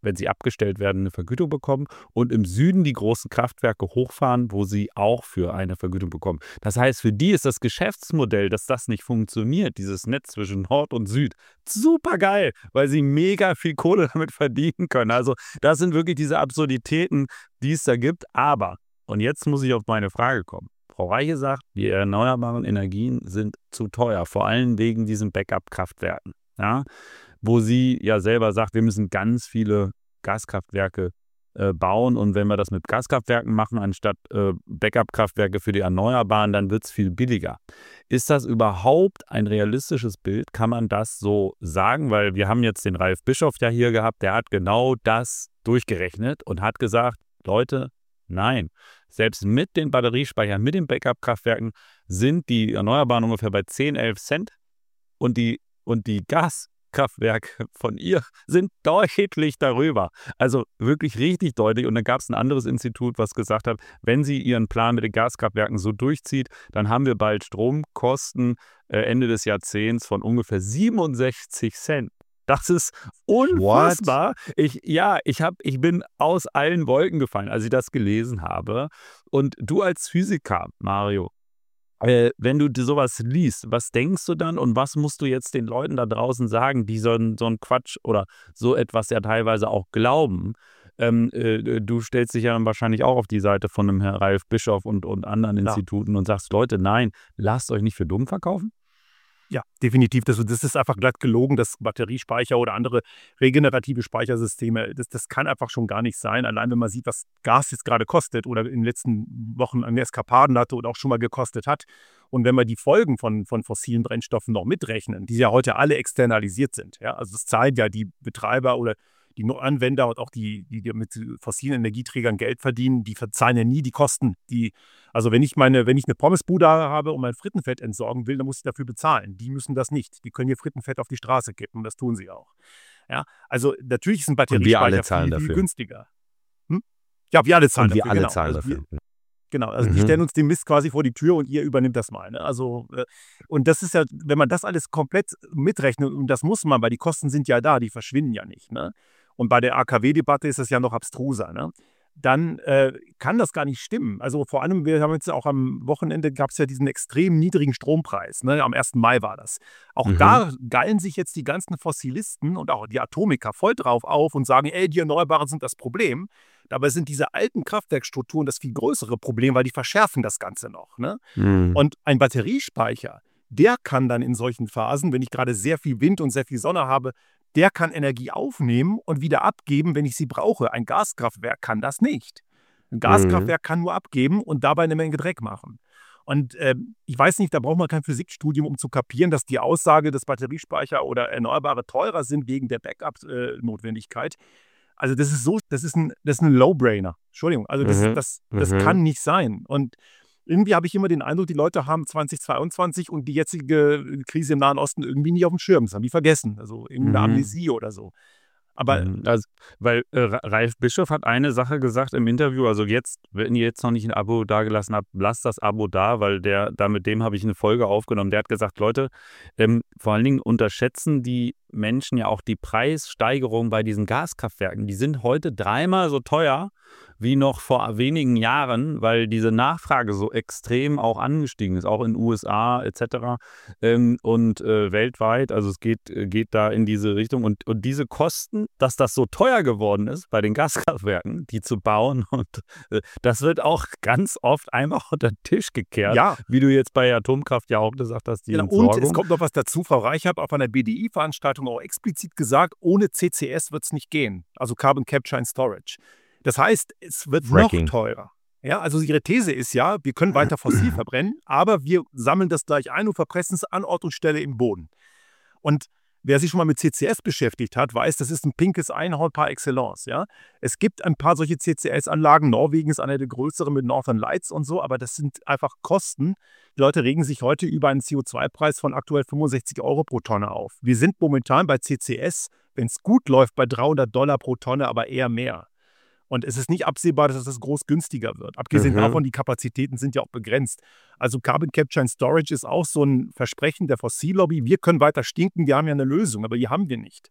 wenn sie abgestellt werden, eine Vergütung bekommen und im Süden die großen Kraftwerke hochfahren, wo sie auch für eine Vergütung bekommen. Das heißt, für die ist das Geschäftsmodell, dass das nicht funktioniert, dieses Netz zwischen Nord und Süd, super geil, weil sie mega viel Kohle damit verdienen können. Also das sind wirklich diese Absurditäten, die es da gibt. Aber, und jetzt muss ich auf meine Frage kommen. Frau Reiche sagt, die erneuerbaren Energien sind zu teuer, vor allem wegen diesen Backup-Kraftwerken. Ja? Wo sie ja selber sagt, wir müssen ganz viele Gaskraftwerke äh, bauen und wenn wir das mit Gaskraftwerken machen, anstatt äh, Backup-Kraftwerke für die Erneuerbaren, dann wird es viel billiger. Ist das überhaupt ein realistisches Bild? Kann man das so sagen? Weil wir haben jetzt den Ralf Bischof ja hier gehabt, der hat genau das durchgerechnet und hat gesagt, Leute, nein, selbst mit den Batteriespeichern, mit den Backup-Kraftwerken sind die Erneuerbaren ungefähr bei zehn, elf Cent und die, und die Gaskraftwerke von ihr sind deutlich darüber. Also wirklich richtig deutlich. Und dann gab es ein anderes Institut, was gesagt hat, wenn sie ihren Plan mit den Gaskraftwerken so durchzieht, dann haben wir bald Stromkosten äh, Ende des Jahrzehnts von ungefähr siebenundsechzig Cent. Das ist unfassbar. Ich, ja, ich, hab, ich bin aus allen Wolken gefallen, als ich das gelesen habe. Und du als Physiker, Mario, äh, wenn du sowas liest, was denkst du dann und was musst du jetzt den Leuten da draußen sagen, die so, so einen Quatsch oder so etwas ja teilweise auch glauben? Ähm, äh, du stellst dich ja dann wahrscheinlich auch auf die Seite von einem Herr Ralf Bischof und, und anderen Ja. Instituten und sagst, Leute, nein, lasst euch nicht für dumm verkaufen. Ja, definitiv. Das, das ist einfach glatt gelogen, dass Batteriespeicher oder andere regenerative Speichersysteme, das, das kann einfach schon gar nicht sein. Allein wenn man sieht, was Gas jetzt gerade kostet oder in den letzten Wochen an Eskapaden hatte oder auch schon mal gekostet hat. Und wenn wir die Folgen von, von fossilen Brennstoffen noch mitrechnen, die ja heute alle externalisiert sind, ja, also das zahlen ja die Betreiber oder die Anwender und auch die, die mit fossilen Energieträgern Geld verdienen, die verzahlen ja nie die Kosten. Die, also wenn ich meine, wenn ich eine Pommesbude habe und mein Frittenfett entsorgen will, dann muss ich dafür bezahlen. Die müssen das nicht. Die können ihr Frittenfett auf die Straße kippen, das tun sie auch. Ja, also natürlich ist ein Batteriespeicher zahlen viel, viel dafür. günstiger. Hm? Ja, wir alle zahlen Und wir dafür. alle genau. zahlen also wir, dafür. Genau, also Mhm. die stellen uns den Mist quasi vor die Tür und ihr übernimmt das mal. Ne? Also, äh, und das ist ja, wenn man das alles komplett mitrechnet, und das muss man, weil die Kosten sind ja da, die verschwinden ja nicht. Ne? Und bei der A K W-Debatte ist das ja noch abstruser. Ne? Dann äh, kann das gar nicht stimmen. Also vor allem, wir haben jetzt auch am Wochenende, gab es ja diesen extrem niedrigen Strompreis. Ne? Am ersten Mai war das. Auch Mhm. da geilen sich jetzt die ganzen Fossilisten und auch die Atomiker voll drauf auf und sagen, ey, die Erneuerbaren sind das Problem. Dabei sind diese alten Kraftwerkstrukturen das viel größere Problem, weil die verschärfen das Ganze noch. Ne? Mhm. Und ein Batteriespeicher, der kann dann in solchen Phasen, wenn ich gerade sehr viel Wind und sehr viel Sonne habe, der kann Energie aufnehmen und wieder abgeben, wenn ich sie brauche. Ein Gaskraftwerk kann das nicht. Ein Gaskraftwerk kann nur abgeben und dabei eine Menge Dreck machen. Und äh, ich weiß nicht, da braucht man kein Physikstudium, um zu kapieren, dass die Aussage, dass Batteriespeicher oder Erneuerbare teurer sind wegen der Backup-Notwendigkeit. Also das ist so, das ist ein, das ist ein Low-Brainer. Entschuldigung, also das, Mhm. das, das Mhm. kann nicht sein. Und irgendwie habe ich immer den Eindruck, die Leute haben zweitausendzweiundzwanzig und die jetzige Krise im Nahen Osten irgendwie nicht auf dem Schirm. Das haben die vergessen. Also irgendeine Mhm. Amnesie oder so. Aber Mhm. Also, weil äh, Ra- Ralf Bischof hat eine Sache gesagt im Interview, also jetzt, wenn ihr jetzt noch nicht ein Abo dagelassen habt, lasst das Abo da, weil der, da mit dem habe ich eine Folge aufgenommen. Der hat gesagt, Leute, ähm, vor allen Dingen unterschätzen die Menschen ja auch die Preissteigerung bei diesen Gaskraftwerken. Die sind heute dreimal so teuer wie noch vor wenigen Jahren, weil diese Nachfrage so extrem auch angestiegen ist, auch in den U S A et cetera ähm, und äh, weltweit. Also es geht, äh, geht da in diese Richtung. Und, und diese Kosten, dass das so teuer geworden ist bei den Gaskraftwerken, die zu bauen, und äh, das wird auch ganz oft einfach unter den Tisch gekehrt, ja, wie du jetzt bei Atomkraft ja auch gesagt hast, die genau. Und Entsorgung. es kommt noch was dazu. Frau Reich hat auf einer B D I-Veranstaltung auch explizit gesagt, ohne C C S wird es nicht gehen. Also Carbon Capture and Storage. Das heißt, es wird Fracking. noch teurer. Ja, also ihre These ist ja, wir können weiter fossil verbrennen, aber wir sammeln das gleich ein und verpressen es an Ort und Stelle im Boden. Und wer sich schon mal mit C C S beschäftigt hat, weiß, das ist ein pinkes Einhorn par excellence. Ja? Es gibt ein paar solche C C S-Anlagen. Norwegen ist einer der größeren mit Northern Lights und so, aber das sind einfach Kosten. Die Leute regen sich heute über einen C O zwei Preis von aktuell fünfundsechzig Euro pro Tonne auf. Wir sind momentan bei C C S, wenn es gut läuft, bei dreihundert Dollar pro Tonne, aber eher mehr. Und es ist nicht absehbar, dass das groß günstiger wird. Abgesehen Mhm. davon, die Kapazitäten sind ja auch begrenzt. Also Carbon Capture and Storage ist auch so ein Versprechen der Fossillobby. Wir können weiter stinken, wir haben ja eine Lösung, aber die haben wir nicht.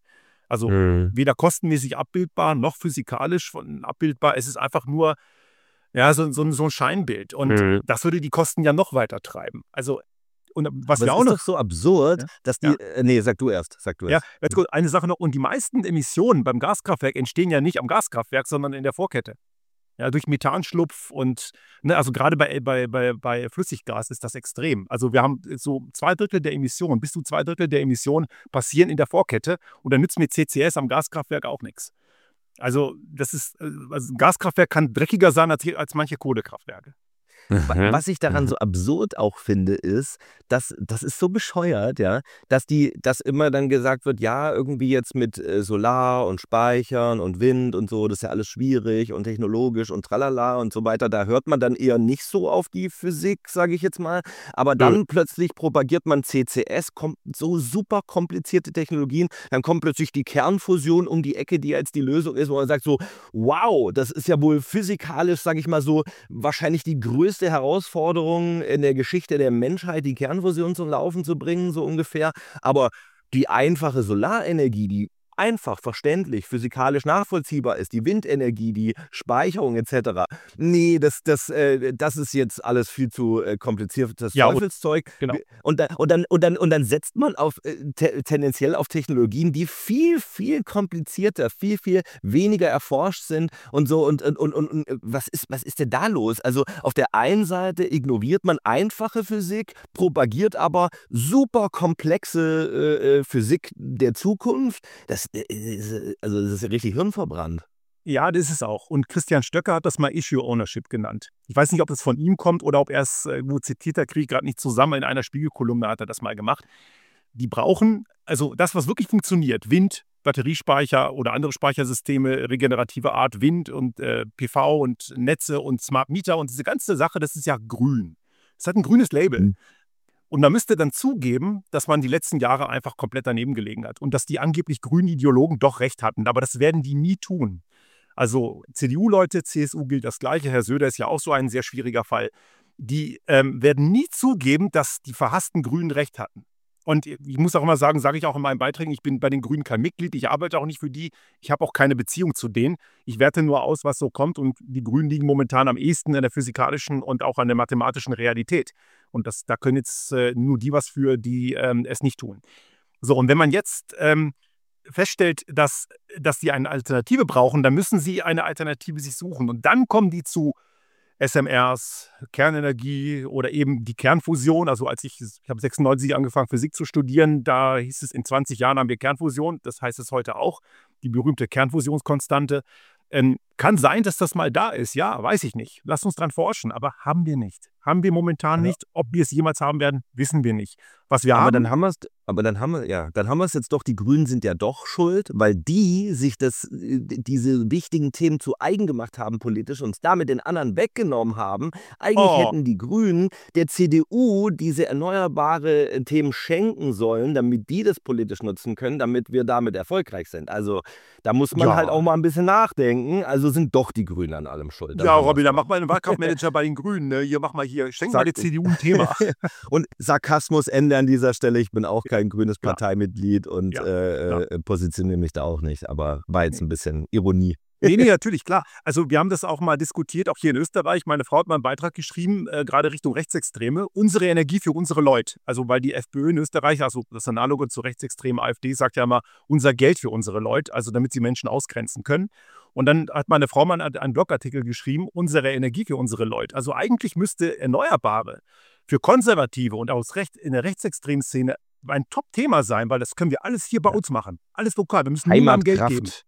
Also Mhm. weder kostenmäßig abbildbar, noch physikalisch von abbildbar. Es ist einfach nur ja, so, so, so ein Scheinbild. Und Mhm. das würde die Kosten ja noch weiter treiben. Also, und was Aber wir es auch ist noch doch so absurd, Ja, dass die ja. äh, ne, sag du erst, sag du Ja, erst. jetzt gut, eine Sache noch. Und die meisten Emissionen beim Gaskraftwerk entstehen ja nicht am Gaskraftwerk, sondern in der Vorkette. Ja, durch Methanschlupf und, ne, also gerade bei, bei, bei, bei Flüssiggas ist das extrem. Also wir haben so zwei Drittel der Emissionen, bis zu zwei Drittel der Emissionen passieren in der Vorkette und dann nützt mir C C S am Gaskraftwerk auch nichts. Also das ist, äh, also ein Gaskraftwerk kann dreckiger sein als, als manche Kohlekraftwerke. Wa- Was ich daran so absurd auch finde, ist, dass das ist so bescheuert, ja, dass die, dass immer dann gesagt wird, ja, irgendwie jetzt mit äh, Solar und Speichern und Wind und so, das ist ja alles schwierig und technologisch und tralala und so weiter. Da hört man dann eher nicht so auf die Physik, sage ich jetzt mal. Aber dann plötzlich propagiert man C C S, kommt so super komplizierte Technologien. Dann kommt plötzlich die Kernfusion um die Ecke, die jetzt die Lösung ist, wo man sagt so, wow, das ist ja wohl physikalisch, sage ich mal so, wahrscheinlich die größte Herausforderung in der Geschichte der Menschheit, die Kernfusion zum Laufen zu bringen, so ungefähr. Aber die einfache Solarenergie, die einfach, verständlich, physikalisch nachvollziehbar ist, die Windenergie, die Speicherung et cetera. Nee, das, das, äh, das ist jetzt alles viel zu äh, kompliziertes Ja, und- Teufelszeug. genau. Und dann, und, dann, und, dann, und dann setzt man auf, äh, te tendenziell auf Technologien, die viel, viel komplizierter, viel, viel weniger erforscht sind und so. Und, und, und, und was, ist, was ist denn da los? Also auf der einen Seite ignoriert man einfache Physik, propagiert aber super komplexe äh, äh, Physik der Zukunft. Das, äh, ist, also das ist ja richtig hirnverbrannt. Ja, das ist es auch. Und Christian Stöcker hat das mal Issue Ownership genannt. Ich weiß nicht, ob das von ihm kommt oder ob er es äh, wo zitiert, da kriege ich gerade nicht zusammen. In einer Spiegelkolumne hat er das mal gemacht. Die brauchen, also das, was wirklich funktioniert, Wind, Batteriespeicher oder andere Speichersysteme, regenerative Art, Wind und äh, P V und Netze und Smart Meter und diese ganze Sache, das ist ja grün. Es hat ein grünes Label. Mhm. Und man müsste dann zugeben, dass man die letzten Jahre einfach komplett daneben gelegen hat und dass die angeblich grünen Ideologen doch recht hatten. Aber das werden die nie tun. Also C D U-Leute, C S U gilt das Gleiche. Herr Söder ist ja auch so ein sehr schwieriger Fall. Die ähm, werden nie zugeben, dass die verhassten Grünen recht hatten. Und ich muss auch immer sagen, sage ich auch in meinen Beiträgen, ich bin bei den Grünen kein Mitglied, ich arbeite auch nicht für die, ich habe auch keine Beziehung zu denen. Ich werte nur aus, was so kommt und die Grünen liegen momentan am ehesten an der physikalischen und auch an der mathematischen Realität. Und das, da können jetzt äh, nur die was für, die ähm, es nicht tun. So, und wenn man jetzt ähm, feststellt, dass, dass sie eine Alternative brauchen, dann müssen sie eine Alternative sich suchen. Und dann kommen die zu S M Rs, Kernenergie oder eben die Kernfusion. Also als ich, ich habe sechsundneunzig angefangen, Physik zu studieren, da hieß es, in zwanzig Jahren haben wir Kernfusion. Das heißt es heute auch, die berühmte Kernfusionskonstante. Ähm, kann sein, dass das mal da ist, ja, weiß ich nicht. Lass uns dran forschen, aber haben wir nicht. Haben wir momentan Ja. nicht. Ob wir es jemals haben werden, wissen wir nicht. Was wir Aber haben, dann haben wir es, aber dann haben wir, ja, dann haben wir es jetzt doch, die Grünen sind ja doch schuld, weil die sich das, äh, diese wichtigen Themen zu eigen gemacht haben politisch und uns damit den anderen weggenommen haben. Eigentlich Oh. hätten die Grünen der C D U diese erneuerbare äh, Themen schenken sollen, damit die das politisch nutzen können, damit wir damit erfolgreich sind. Also da muss man Ja. halt auch mal ein bisschen nachdenken. Also sind doch die Grünen an allem schuld. Dann ja, haben wir's Robby, dann doch. mach mal einen Wahlkampfmanager bei den Grünen. Ne? Hier, mach mal hier, schenk mal Sag- der C D U ein Thema. Und Sarkasmus Ende an dieser Stelle. Ich bin auch kein grünes Klar. Parteimitglied und Ja, äh, äh, positioniere mich da auch nicht. Aber war jetzt ein bisschen Ironie. Nee, nee, natürlich, klar. Also wir haben das auch mal diskutiert, auch hier in Österreich. Meine Frau hat mal einen Beitrag geschrieben, äh, gerade Richtung Rechtsextreme. Unsere Energie für unsere Leute. Also weil die FPÖ in Österreich, also das Analoge zur rechtsextremen AfD, sagt ja immer, unser Geld für unsere Leute, also damit sie Menschen ausgrenzen können. Und dann hat meine Frau mal einen, einen Blogartikel geschrieben, unsere Energie für unsere Leute. Also eigentlich müsste Erneuerbare für Konservative und aus Recht, in der rechtsextremen Szene ein Top-Thema sein, weil das können wir alles hier bei uns machen. Alles lokal. Wir müssen niemandem Geld geben. Heimatkraft.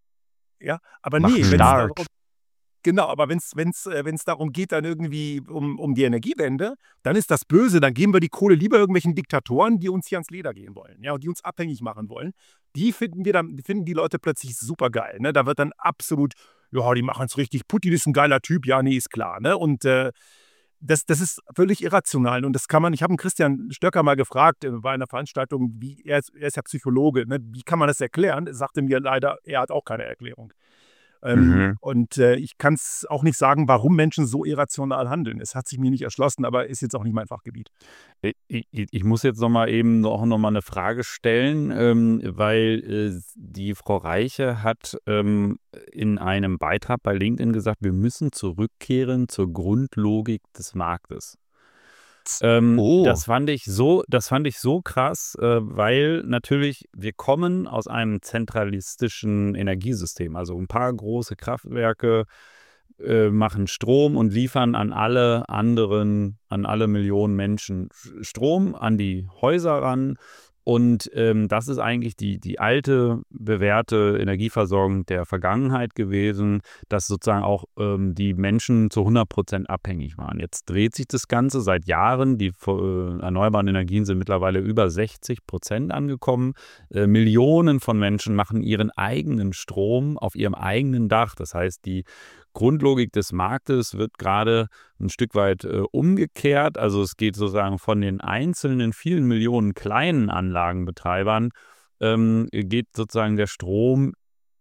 Ja, aber Macht nee, wenn's stark. darum, genau, aber wenn es wenn's, äh, wenn's darum geht, dann irgendwie um, um die Energiewende, dann ist das böse. Dann geben wir die Kohle lieber irgendwelchen Diktatoren, die uns hier ans Leder gehen wollen, ja, und die uns abhängig machen wollen. Die finden wir dann, finden die Leute plötzlich super geil. Ne? Da wird dann absolut, ja, die machen es richtig. Putin ist ein geiler Typ, ja, nee, ist klar. Ne? Und äh, das, das ist völlig irrational. Und das kann man, ich habe einen Christian Stöcker mal gefragt äh, bei einer Veranstaltung, wie, er, ist, er ist ja Psychologe, ne? Wie kann man das erklären? Er sagte mir leider, er hat auch keine Erklärung. Ähm, Mhm. Und äh, ich kann es auch nicht sagen, warum Menschen so irrational handeln. Es hat sich mir nicht erschlossen, aber ist jetzt auch nicht mein Fachgebiet. I i ich muss jetzt noch mal eben auch noch mal 'ne Frage stellen, ähm, weil, äh, die Frau Reiche hat, ähm, in einem Beitrag bei LinkedIn gesagt: „Wir müssen zurückkehren zur Grundlogik des Marktes.“ Ähm, Oh. das fand ich so das fand ich so krass, äh, weil natürlich wir kommen aus einem zentralistischen Energiesystem. Also 'n paar große Kraftwerke, äh, machen Strom und liefern an alle anderen an alle Millionen Menschen Sch Strom, an die Häuser ran. Und, ähm, das ist eigentlich die die alte, bewährte Energieversorgung der Vergangenheit gewesen, dass sozusagen auch, ähm, die Menschen zu hundert Prozent abhängig waren. Jetzt dreht sich das Ganze seit Jahren. Die vo äh, erneuerbaren Energien sind mittlerweile über sechzig Prozent angekommen. Äh, Millionen von Menschen machen ihren eigenen Strom auf ihrem eigenen Dach. Das heißt, die Grundlogik des Marktes wird gerade ein Stück weit, äh, umgekehrt. Also, es geht sozusagen von den einzelnen vielen Millionen kleinen Anlagenbetreibern, ähm, geht sozusagen der Strom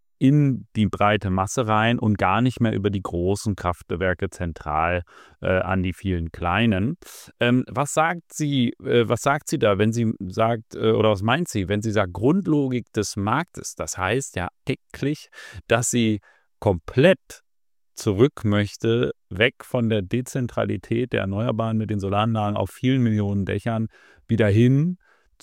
in die breite Masse rein und gar nicht mehr über die großen Kraftwerke zentral, äh, an die vielen kleinen. Ähm, was sagt sie äh, was sagt sie da, wenn sie sagt äh, oder was meint sie, wenn sie sagt Grundlogik des Marktes? Das heißt ja eigentlich, dass sie komplett zurück möchte, weg von der Dezentralität der Erneuerbaren mit den Solaranlagen auf vielen Millionen Dächern, wieder hin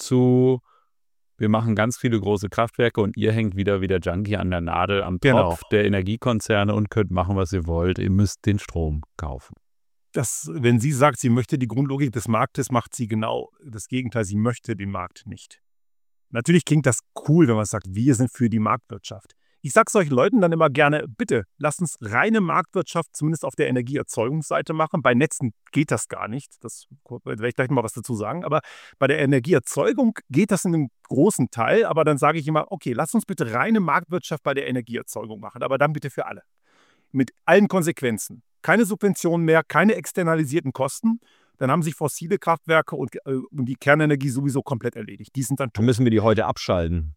zu: Wir machen ganz viele große Kraftwerke und ihr hängt wieder wie der Junkie an der Nadel am Genau. Tropf der Energiekonzerne und könnt machen, was ihr wollt. Ihr müsst den Strom kaufen. Das, wenn sie sagt, sie möchte die Grundlogik des Marktes, macht sie genau das Gegenteil. Sie möchte den Markt nicht. Natürlich klingt das cool, wenn man sagt, wir sind für die Marktwirtschaft. Ich sage solchen Leuten dann immer gerne, bitte, lasst uns reine Marktwirtschaft zumindest auf der Energieerzeugungsseite machen. Bei Netzen geht das gar nicht. Das werde ich gleich noch mal was dazu sagen. Aber bei der Energieerzeugung geht das in einem großen Teil. Aber dann sage ich immer, okay, lasst uns bitte reine Marktwirtschaft bei der Energieerzeugung machen. Aber dann bitte für alle. Mit allen Konsequenzen. Keine Subventionen mehr, keine externalisierten Kosten. Dann haben sich fossile Kraftwerke und, äh, und die Kernenergie sowieso komplett erledigt. Die sind dann Dann tot. müssen wir die heute abschalten.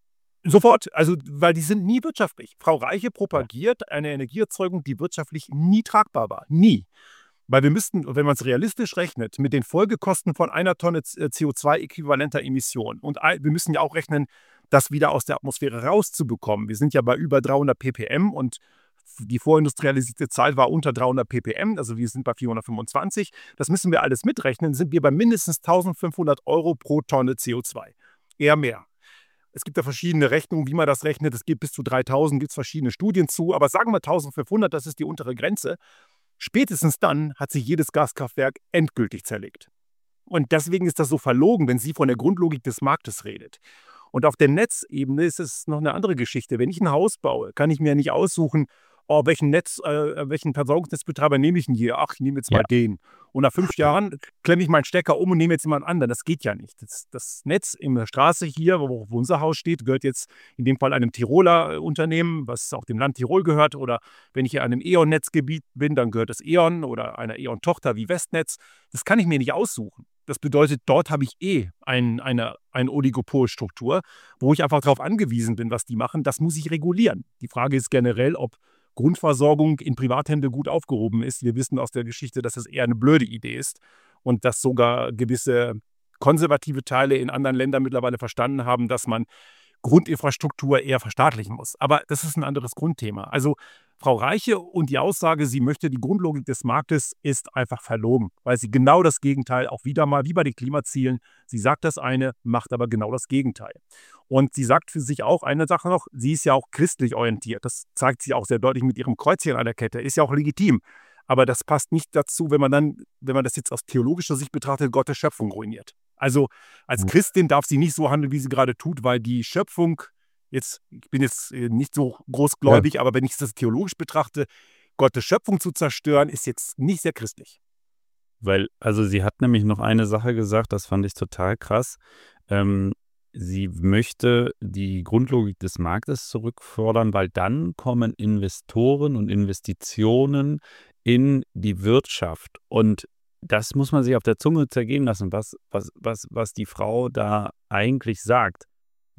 Sofort, also weil die sind nie wirtschaftlich. Frau Reiche propagiert eine Energieerzeugung, die wirtschaftlich nie tragbar war. Nie. Weil wir müssten, wenn man es realistisch rechnet, mit den Folgekosten von einer Tonne C O zwei äquivalenter Emissionen. Und ein- wir müssen ja auch rechnen, das wieder aus der Atmosphäre rauszubekommen. Wir sind ja bei über dreihundert ppm und die vorindustrialisierte Zahl war unter dreihundert ppm, also wir sind bei vierhundertfünfundzwanzig. Das müssen wir alles mitrechnen, sind wir bei mindestens eintausendfünfhundert Euro pro Tonne C O zwei. Eher mehr. Es gibt da verschiedene Rechnungen, wie man das rechnet. Es gibt bis zu dreitausend, gibt es verschiedene Studien zu. Aber sagen wir eintausendfünfhundert, das ist die untere Grenze. Spätestens dann hat sich jedes Gaskraftwerk endgültig zerlegt. Und deswegen ist das so verlogen, wenn sie von der Grundlogik des Marktes redet. Und auf der Netzebene ist es noch eine andere Geschichte. Wenn ich ein Haus baue, kann ich mir nicht aussuchen, oh, welchen Netz, äh, welchen Versorgungsnetzbetreiber nehme ich denn hier? Ach, ich nehme jetzt mal Ja. den. Und nach fünf Jahren klemme ich meinen Stecker um und nehme jetzt jemand anderen. Das geht ja nicht. Das, das Netz in der Straße hier, wo, wo unser Haus steht, gehört jetzt in dem Fall einem Tiroler äh, Unternehmen, was auch dem Land Tirol gehört. Oder wenn ich hier an einem E.ON-Netzgebiet bin, dann gehört es E.ON oder einer E.ON-Tochter wie Westnetz. Das kann ich mir nicht aussuchen. Das bedeutet, dort habe ich eh ein, eine, eine Oligopolstruktur, wo ich einfach darauf angewiesen bin, was die machen. Das muss ich regulieren. Die Frage ist generell, ob Grundversorgung in Privathände gut aufgehoben ist. Wir wissen aus der Geschichte, dass es eher eine blöde Idee ist und dass sogar gewisse konservative Teile in anderen Ländern mittlerweile verstanden haben, dass man Grundinfrastruktur eher verstaatlichen muss. Aber das ist ein anderes Grundthema. Also Frau Reiche und die Aussage, sie möchte die Grundlogik des Marktes, ist einfach verlogen, weil sie genau das Gegenteil, auch wieder mal wie bei den Klimazielen, sie sagt das eine, macht aber genau das Gegenteil. Und sie sagt für sich auch eine Sache noch, sie ist ja auch christlich orientiert. Das zeigt sie auch sehr deutlich mit ihrem Kreuzchen an der Kette, ist ja auch legitim. Aber das passt nicht dazu, wenn man dann, wenn man das jetzt aus theologischer Sicht betrachtet, Gottes Schöpfung ruiniert. Also als Christin darf sie nicht so handeln, wie sie gerade tut, weil die Schöpfung, jetzt, ich bin jetzt äh, nicht so großgläubig, aber wenn ich das theologisch betrachte, Gottes Schöpfung zu zerstören, ist jetzt nicht sehr christlich. Weil, also sie hat nämlich noch eine Sache gesagt, das fand ich total krass. Ähm, sie möchte die Grundlogik des Marktes zurückfordern, weil dann kommen Investoren und Investitionen in die Wirtschaft. Und das muss man sich auf der Zunge zergehen lassen, was, was, was, was die Frau da eigentlich sagt.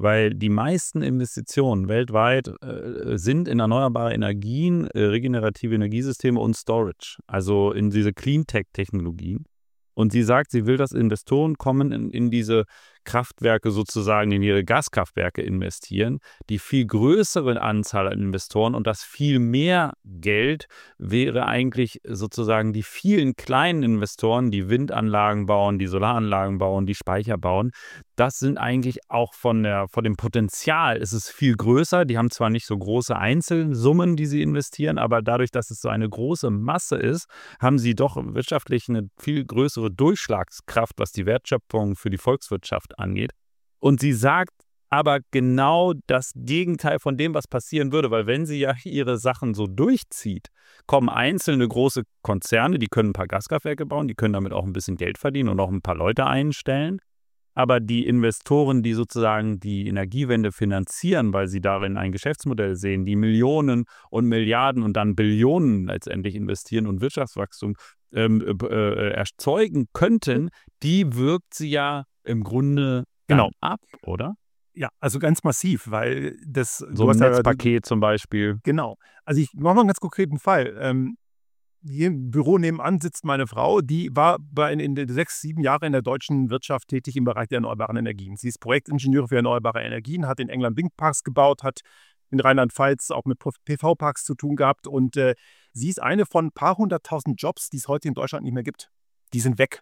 weil die meisten Investitionen weltweit äh, sind in erneuerbare Energien, äh, regenerative Energiesysteme und Storage, also in diese Cleantech-Technologien. Und sie sagt, sie will, dass Investoren kommen in, in diese Kraftwerke sozusagen, in ihre Gaskraftwerke investieren, die viel größere Anzahl an Investoren, und das viel mehr Geld wäre eigentlich sozusagen die vielen kleinen Investoren, die Windanlagen bauen, die Solaranlagen bauen, die Speicher bauen. Das sind eigentlich auch von, der, von dem Potenzial, es ist viel größer. Die haben zwar nicht so große Einzelsummen, die sie investieren, aber dadurch, dass es so eine große Masse ist, haben sie doch wirtschaftlich eine viel größere Durchschlagskraft, was die Wertschöpfung für die Volkswirtschaft angeht. Und sie sagt aber genau das Gegenteil von dem, was passieren würde, weil wenn sie ja ihre Sachen so durchzieht, kommen einzelne große Konzerne, die können ein paar Gaskraftwerke bauen, die können damit auch ein bisschen Geld verdienen und auch ein paar Leute einstellen. Aber die Investoren, die sozusagen die Energiewende finanzieren, weil sie darin ein Geschäftsmodell sehen, die Millionen und Milliarden und dann Billionen letztendlich investieren und Wirtschaftswachstum ähm, äh, erzeugen könnten, die wirkt sie ja im Grunde dann Genau. ab, oder? Ja, also ganz massiv, weil das. So du ein hast ja- Netzpaket zum Beispiel. Genau. Also ich mache mal einen ganz konkreten Fall. Ähm, hier im Büro nebenan sitzt meine Frau, die war bei, in, in den sechs, sieben Jahre in der deutschen Wirtschaft tätig im Bereich der erneuerbaren Energien. Sie ist Projektingenieurin für erneuerbare Energien, hat in England Windparks gebaut, hat in Rheinland-Pfalz auch mit P V-Parks zu tun gehabt und äh, sie ist eine von ein paar hunderttausend Jobs, die es heute in Deutschland nicht mehr gibt. Die sind weg.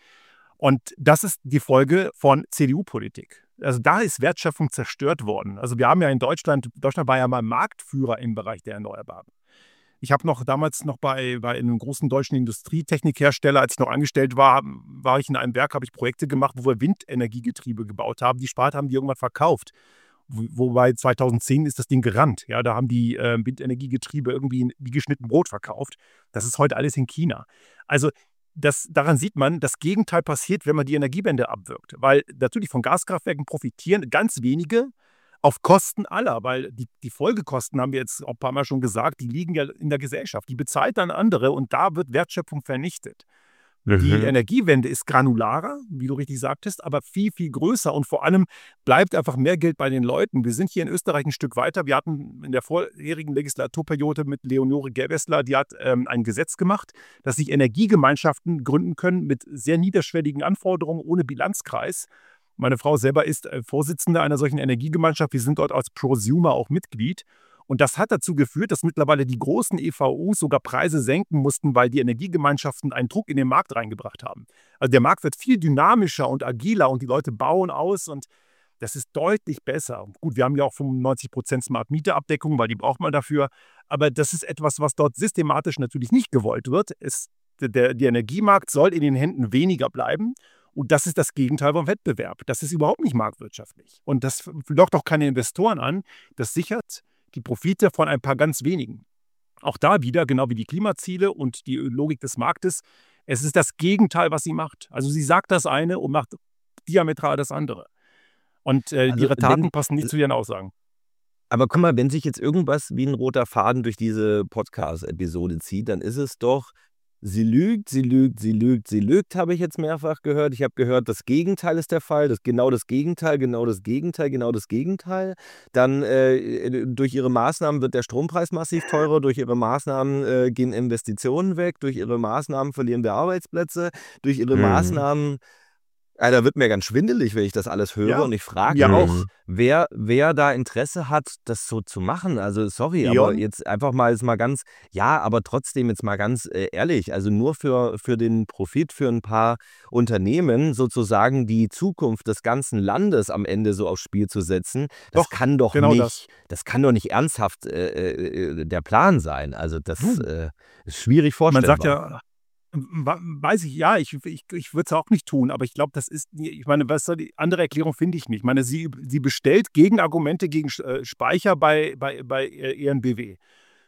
Und das ist die Folge von C D U-Politik. Also da ist Wertschöpfung zerstört worden. Also wir haben ja in Deutschland, Deutschland war ja mal Marktführer im Bereich der Erneuerbaren. Ich habe noch damals noch bei, bei einem großen deutschen Industrietechnikhersteller, als ich noch angestellt war, war ich in einem Werk, habe ich Projekte gemacht, wo wir Windenergiegetriebe gebaut haben. Die Sparte haben die irgendwann verkauft. Wobei zweitausendzehn ist das Ding gerannt. Ja, da haben die äh, Windenergiegetriebe irgendwie wie geschnitten Brot verkauft. Das ist heute alles in China. Also das, daran sieht man, das Gegenteil passiert, wenn man die Energiewende abwirkt. Weil natürlich von Gaskraftwerken profitieren ganz wenige auf Kosten aller, weil die, die Folgekosten, haben wir jetzt auch ein paar Mal schon gesagt, die liegen ja in der Gesellschaft. Die bezahlt dann andere und da wird Wertschöpfung vernichtet. Die Energiewende ist granularer, wie du richtig sagtest, aber viel, viel größer und vor allem bleibt einfach mehr Geld bei den Leuten. Wir sind hier in Österreich ein Stück weiter. Wir hatten in der vorherigen Legislaturperiode mit Leonore Gewessler, die hat ähm, ein Gesetz gemacht, dass sich Energiegemeinschaften gründen können mit sehr niederschwelligen Anforderungen ohne Bilanzkreis. Meine Frau selber ist äh, Vorsitzende einer solchen Energiegemeinschaft. Wir sind dort als Prosumer auch Mitglied. Und das hat dazu geführt, dass mittlerweile die großen E V Us sogar Preise senken mussten, weil die Energiegemeinschaften einen Druck in den Markt reingebracht haben. Also der Markt wird viel dynamischer und agiler und die Leute bauen aus und das ist deutlich besser. Gut, wir haben ja auch fünfundneunzig Prozent Smart-Mieter-Abdeckung, weil die braucht man dafür. Aber das ist etwas, was dort systematisch natürlich nicht gewollt wird. Es, der, der Energiemarkt soll in den Händen weniger bleiben. Und das ist das Gegenteil vom Wettbewerb. Das ist überhaupt nicht marktwirtschaftlich. Und das lockt auch keine Investoren an. Das sichert die Profite von ein paar ganz wenigen. Auch da wieder, genau wie die Klimaziele und die Logik des Marktes, es ist das Gegenteil, was sie macht. Also sie sagt das eine und macht diametral das andere. Und äh, Also ihre Taten wenn- passen nicht zu ihren Aussagen. Aber guck mal, wenn sich jetzt irgendwas wie ein roter Faden durch diese Podcast-Episode zieht, dann ist es doch, sie lügt, sie lügt, sie lügt, sie lügt, habe ich jetzt mehrfach gehört. Ich habe gehört, das Gegenteil ist der Fall, das, genau das Gegenteil, genau das Gegenteil, genau das Gegenteil. Dann äh, durch ihre Maßnahmen wird der Strompreis massiv teurer, durch ihre Maßnahmen äh, gehen Investitionen weg, durch ihre Maßnahmen verlieren wir Arbeitsplätze, durch ihre Mhm. Maßnahmen. Ja, da wird mir ganz schwindelig, wenn ich das alles höre. Ja, und ich frage mir mich, auch. wer, wer da Interesse hat, das so zu machen. Also sorry, aber E.ON? jetzt einfach mal, jetzt mal ganz, ja, aber trotzdem jetzt mal ganz äh, ehrlich, also nur für, für den Profit für ein paar Unternehmen sozusagen die Zukunft des ganzen Landes am Ende so aufs Spiel zu setzen, das Doch, kann doch genau nicht, das. das kann doch nicht ernsthaft äh, äh, der Plan sein. Also das Du, äh, ist schwierig Man vorstellbar. sagt ja, wa- weiß ich, ja, ich, ich, ich würde es auch nicht tun, aber ich glaube, das ist, ich meine, was soll die andere Erklärung finde ich nicht. Ich meine, sie, sie bestellt Gegenargumente gegen äh, Speicher bei, bei, bei E N B W.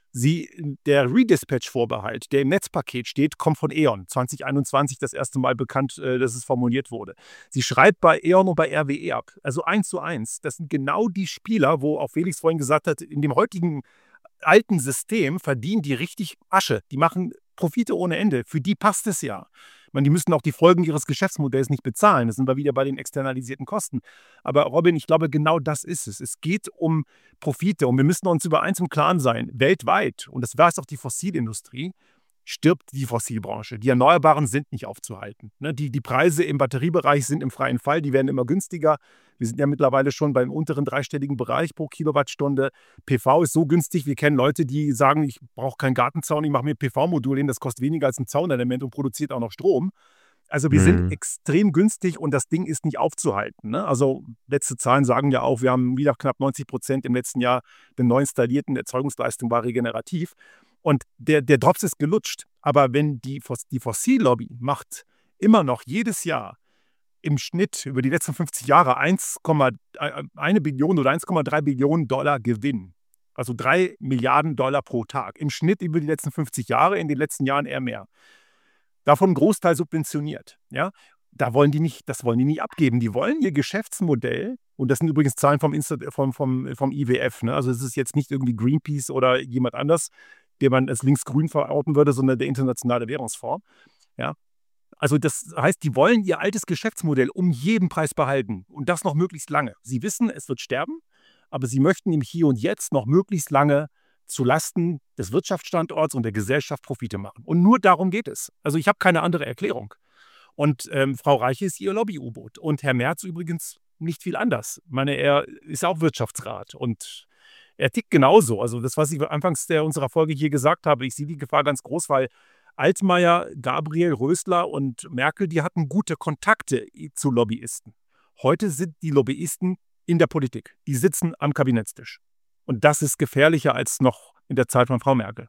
Sie, der Redispatch-Vorbehalt, der im Netzpaket steht, kommt von E.ON. zwanzig einundzwanzig das erste Mal bekannt, äh, dass es formuliert wurde. Sie schreibt bei E.ON und bei R W E ab. Also eins zu eins. Das sind genau die Spieler, wo auch Felix vorhin gesagt hat, in dem heutigen alten System verdienen die richtig Asche. Die machen Profite ohne Ende. Für die passt es ja. Ich meine, die müssen auch die Folgen ihres Geschäftsmodells nicht bezahlen. Das sind wir wieder bei den externalisierten Kosten. Aber Robin, ich glaube, genau das ist es. Es geht um Profite und wir müssen uns über eins im Klaren sein. Weltweit, und das weiß auch die Fossilindustrie, stirbt die Fossilbranche. Die Erneuerbaren sind nicht aufzuhalten. Ne, die, die Preise im Batteriebereich sind im freien Fall, die werden immer günstiger. Wir sind ja mittlerweile schon beim unteren dreistelligen Bereich pro Kilowattstunde. P V ist so günstig, wir kennen Leute, die sagen, ich brauche keinen Gartenzaun, ich mache mir ein P V-Modul hin, das kostet weniger als ein Zaunelement und produziert auch noch Strom. Also wir Mhm. sind extrem günstig und das Ding ist nicht aufzuhalten. Ne? Also letzte Zahlen sagen ja auch, wir haben wieder knapp neunzig Prozent im letzten Jahr der neu installierten Erzeugungsleistung war regenerativ. Und der, der Drops ist gelutscht. Aber wenn die, Fos- die Fossillobby macht immer noch jedes Jahr im Schnitt über die letzten fünfzig Jahre eins, eine Billion oder eins Komma drei Billionen Dollar Gewinn. Also drei Milliarden Dollar pro Tag. Im Schnitt über die letzten fünfzig Jahre, in den letzten Jahren eher mehr. Davon ein Großteil subventioniert. Ja? Da wollen die nicht, das wollen die nicht abgeben. Die wollen ihr Geschäftsmodell, und das sind übrigens Zahlen vom, Insta, vom, vom, vom I W F, ne? Also es ist jetzt nicht irgendwie Greenpeace oder jemand anders, den man als linksgrün verorten würde, sondern der Internationale Währungsfonds. Ja? Also das heißt, die wollen ihr altes Geschäftsmodell um jeden Preis behalten und das noch möglichst lange. Sie wissen, es wird sterben, aber sie möchten im Hier und Jetzt noch möglichst lange zulasten des Wirtschaftsstandorts und der Gesellschaft Profite machen. Und nur darum geht es. Also ich habe keine andere Erklärung. Und ähm, Frau Reiche ist ihr Lobby-U-Boot. Und Herr Merz übrigens nicht viel anders. Ich meine, er ist auch Wirtschaftsrat und er tickt genauso. Also das, was ich anfangs der, unserer Folge hier gesagt habe, ich sehe die Gefahr ganz groß, weil Altmaier, Gabriel, Rösler und Merkel, die hatten gute Kontakte zu Lobbyisten. Heute sind die Lobbyisten in der Politik. Die sitzen am Kabinettstisch. Und das ist gefährlicher als noch in der Zeit von Frau Merkel.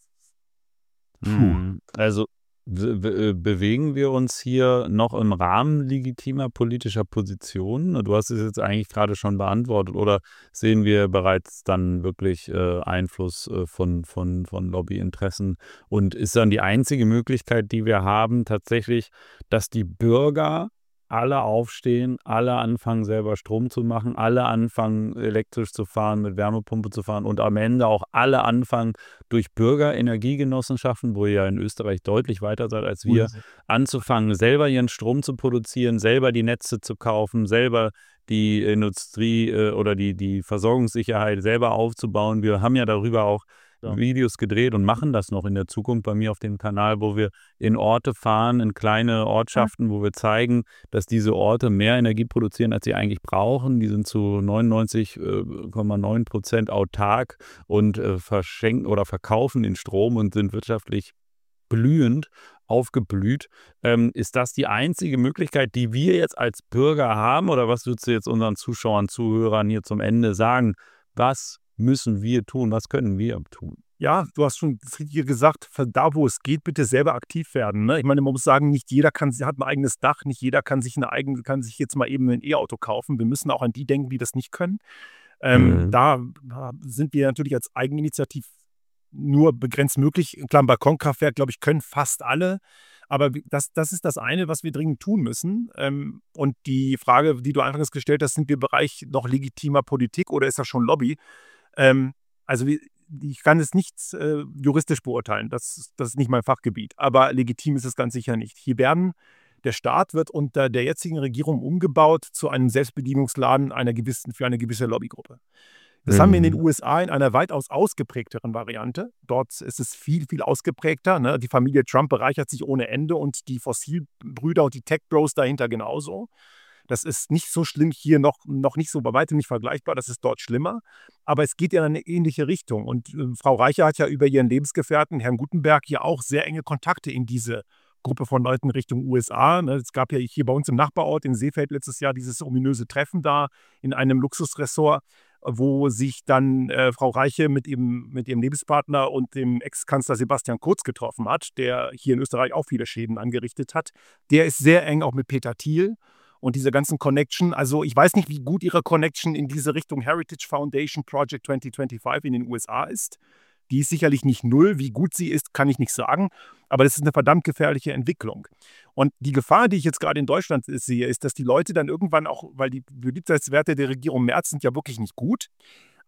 Puh. Also be be bewegen wir uns hier noch im Rahmen legitimer politischer Positionen? Du hast es jetzt eigentlich gerade schon beantwortet. Oder sehen wir bereits dann wirklich äh, Einfluss äh, von, von, von Lobbyinteressen? Und ist dann die einzige Möglichkeit, die wir haben, tatsächlich, dass die Bürger alle aufstehen, alle anfangen selber Strom zu machen, alle anfangen elektrisch zu fahren, mit Wärmepumpe zu fahren und am Ende auch alle anfangen durch Bürgerenergiegenossenschaften, wo ihr ja in Österreich deutlich weiter seid als wir, anzufangen, selber ihren Strom zu produzieren, selber die Netze zu kaufen, selber die Industrie äh, oder die, die Versorgungssicherheit selber aufzubauen. Wir haben ja darüber auch Ja. Videos gedreht und machen das noch in der Zukunft bei mir auf dem Kanal, wo wir in Orte fahren, in kleine Ortschaften, wo wir zeigen, dass diese Orte mehr Energie produzieren, als sie eigentlich brauchen. Die sind zu neunundneunzig Komma neun Prozent autark und äh, verschenken oder verkaufen den Strom und sind wirtschaftlich blühend, aufgeblüht. Ähm, ist das die einzige Möglichkeit, die wir jetzt als Bürger haben? Oder was würdest du jetzt unseren Zuschauern, Zuhörern hier zum Ende sagen? Was müssen wir tun? Was können wir tun? Ja, du hast schon das Richtige gesagt, da wo es geht, bitte selber aktiv werden. Ne? Ich meine, man muss sagen, nicht jeder kann, hat ein eigenes Dach, nicht jeder kann sich, eine eigene, kann sich jetzt mal eben ein E-Auto kaufen. Wir müssen auch an die denken, die das nicht können. Ähm, Mhm. Da sind wir natürlich als Eigeninitiativ nur begrenzt möglich. Klar, ein Balkonkraftwerk, glaube ich, können fast alle. Aber das, das ist das eine, was wir dringend tun müssen. Ähm, und die Frage, die du anfangs gestellt hast, sind wir im Bereich noch legitimer Politik oder ist das schon Lobby? Ähm, also wie, ich kann es nicht äh, juristisch beurteilen, das, das ist nicht mein Fachgebiet, aber legitim ist es ganz sicher nicht. Hier werden, der Staat wird unter der jetzigen Regierung umgebaut zu einem Selbstbedienungsladen einer gewissen, für eine gewisse Lobbygruppe. Das haben wir in den Mhm. U S A in einer weitaus ausgeprägteren Variante. Dort ist es viel, viel ausgeprägter. Ne? Die Familie Trump bereichert sich ohne Ende und die Fossilbrüder und die Tech-Bros dahinter genauso. Das ist nicht so schlimm hier, noch, noch nicht so, bei weitem nicht vergleichbar, das ist dort schlimmer. Aber es geht in eine ähnliche Richtung. Und äh, Frau Reiche hat ja über ihren Lebensgefährten, Herrn Gutenberg, ja auch sehr enge Kontakte in diese Gruppe von Leuten Richtung U S A. Ne? Es gab ja hier bei uns im Nachbarort in Seefeld letztes Jahr dieses ominöse Treffen da in einem Luxusressort, wo sich dann äh, Frau Reiche mit ihrem, mit ihrem Lebenspartner und dem Ex-Kanzler Sebastian Kurz getroffen hat, der hier in Österreich auch viele Schäden angerichtet hat. Der ist sehr eng auch mit Peter Thiel. Und diese ganzen Connection, also ich weiß nicht, wie gut ihre Connection in diese Richtung Heritage Foundation Project zwanzig fünfundzwanzig in den U S A ist. Die ist sicherlich nicht null. Wie gut sie ist, kann ich nicht sagen. Aber das ist eine verdammt gefährliche Entwicklung. Und die Gefahr, die ich jetzt gerade in Deutschland sehe, ist, dass die Leute dann irgendwann auch, weil die Beliebtheitswerte der Regierung Merz sind ja wirklich nicht gut,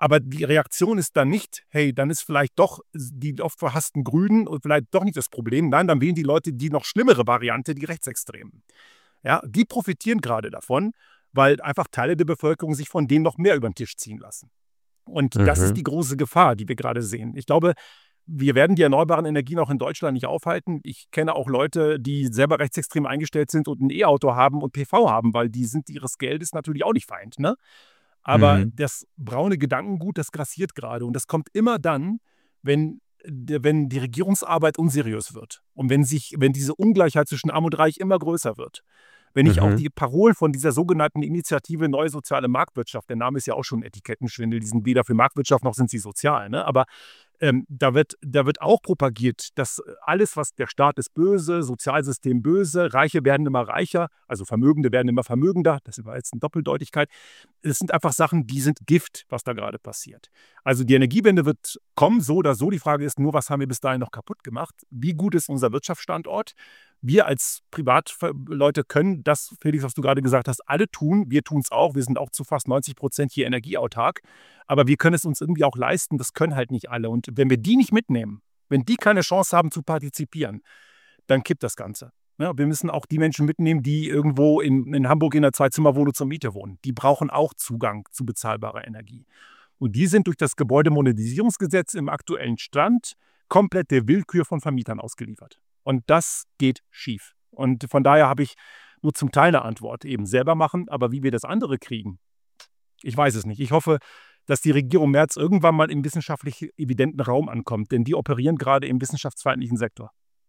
Aber die Reaktion ist dann nicht, hey, dann ist vielleicht doch die oft verhassten Grünen und vielleicht doch nicht das Problem. Nein, dann wählen die Leute die noch schlimmere Variante, die Rechtsextremen. Ja, die profitieren gerade davon, weil einfach Teile der Bevölkerung sich von denen noch mehr über den Tisch ziehen lassen. Und mhm. das ist die große Gefahr, die wir gerade sehen. Ich glaube, wir werden die erneuerbaren Energien auch in Deutschland nicht aufhalten. Ich kenne auch Leute, die selber rechtsextrem eingestellt sind und ein E-Auto haben und P V haben, weil die sind ihres Geldes natürlich auch nicht Feind, ne? Aber mhm. das braune Gedankengut, das grassiert gerade. Und das kommt immer dann, wenn, wenn die Regierungsarbeit unseriös wird. Und wenn, sich, wenn diese Ungleichheit zwischen Arm und Reich immer größer wird. Wenn ich mhm. auch die Parolen von dieser sogenannten Initiative Neue Soziale Marktwirtschaft, der Name ist ja auch schon Etikettenschwindel, die sind weder für Marktwirtschaft noch sind sie sozial, ne? Aber ähm, da, wird, da wird auch propagiert, dass alles, was der Staat ist böse, Sozialsystem böse, Reiche werden immer reicher, also Vermögende werden immer vermögender, das ist jetzt eine Doppeldeutigkeit. Es sind einfach Sachen, die sind Gift, was da gerade passiert. Also die Energiewende wird kommen, so oder so. Die Frage ist nur, was haben wir bis dahin noch kaputt gemacht? Wie gut ist unser Wirtschaftsstandort? Wir als Privatleute können das, Felix, was du gerade gesagt hast, alle tun. Wir tun es auch. Wir sind auch zu fast neunzig Prozent hier energieautark. Aber wir können es uns irgendwie auch leisten. Das können halt nicht alle. Und wenn wir die nicht mitnehmen, wenn die keine Chance haben zu partizipieren, dann kippt das Ganze. Ja, wir müssen auch die Menschen mitnehmen, die irgendwo in, in Hamburg in einer Zwei-Zimmer-Wohnung zur Miete wohnen. Die brauchen auch Zugang zu bezahlbarer Energie. Und die sind durch das Gebäudemodernisierungsgesetz im aktuellen Stand komplett der Willkür von Vermietern ausgeliefert. Und das geht schief. Und von daher habe ich nur zum Teil eine Antwort, eben selber machen. Aber wie wir das andere kriegen, ich weiß es nicht. Ich hoffe, dass die Regierung Merz irgendwann mal im wissenschaftlich evidenten Raum ankommt. Denn die operieren gerade im wissenschaftsfeindlichen Sektor.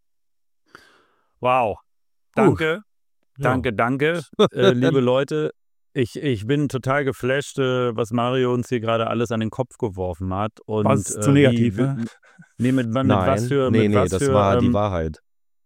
Wow. Danke, uh, danke, ja. danke, äh, liebe Leute. Ich, ich bin total geflasht, äh, was Mario uns hier gerade alles an den Kopf geworfen hat. Und, was zu äh, negativ, ne? Nee, mit, mit, Nein, mit was für... nee, mit nee, was das für, war ähm, die Wahrheit.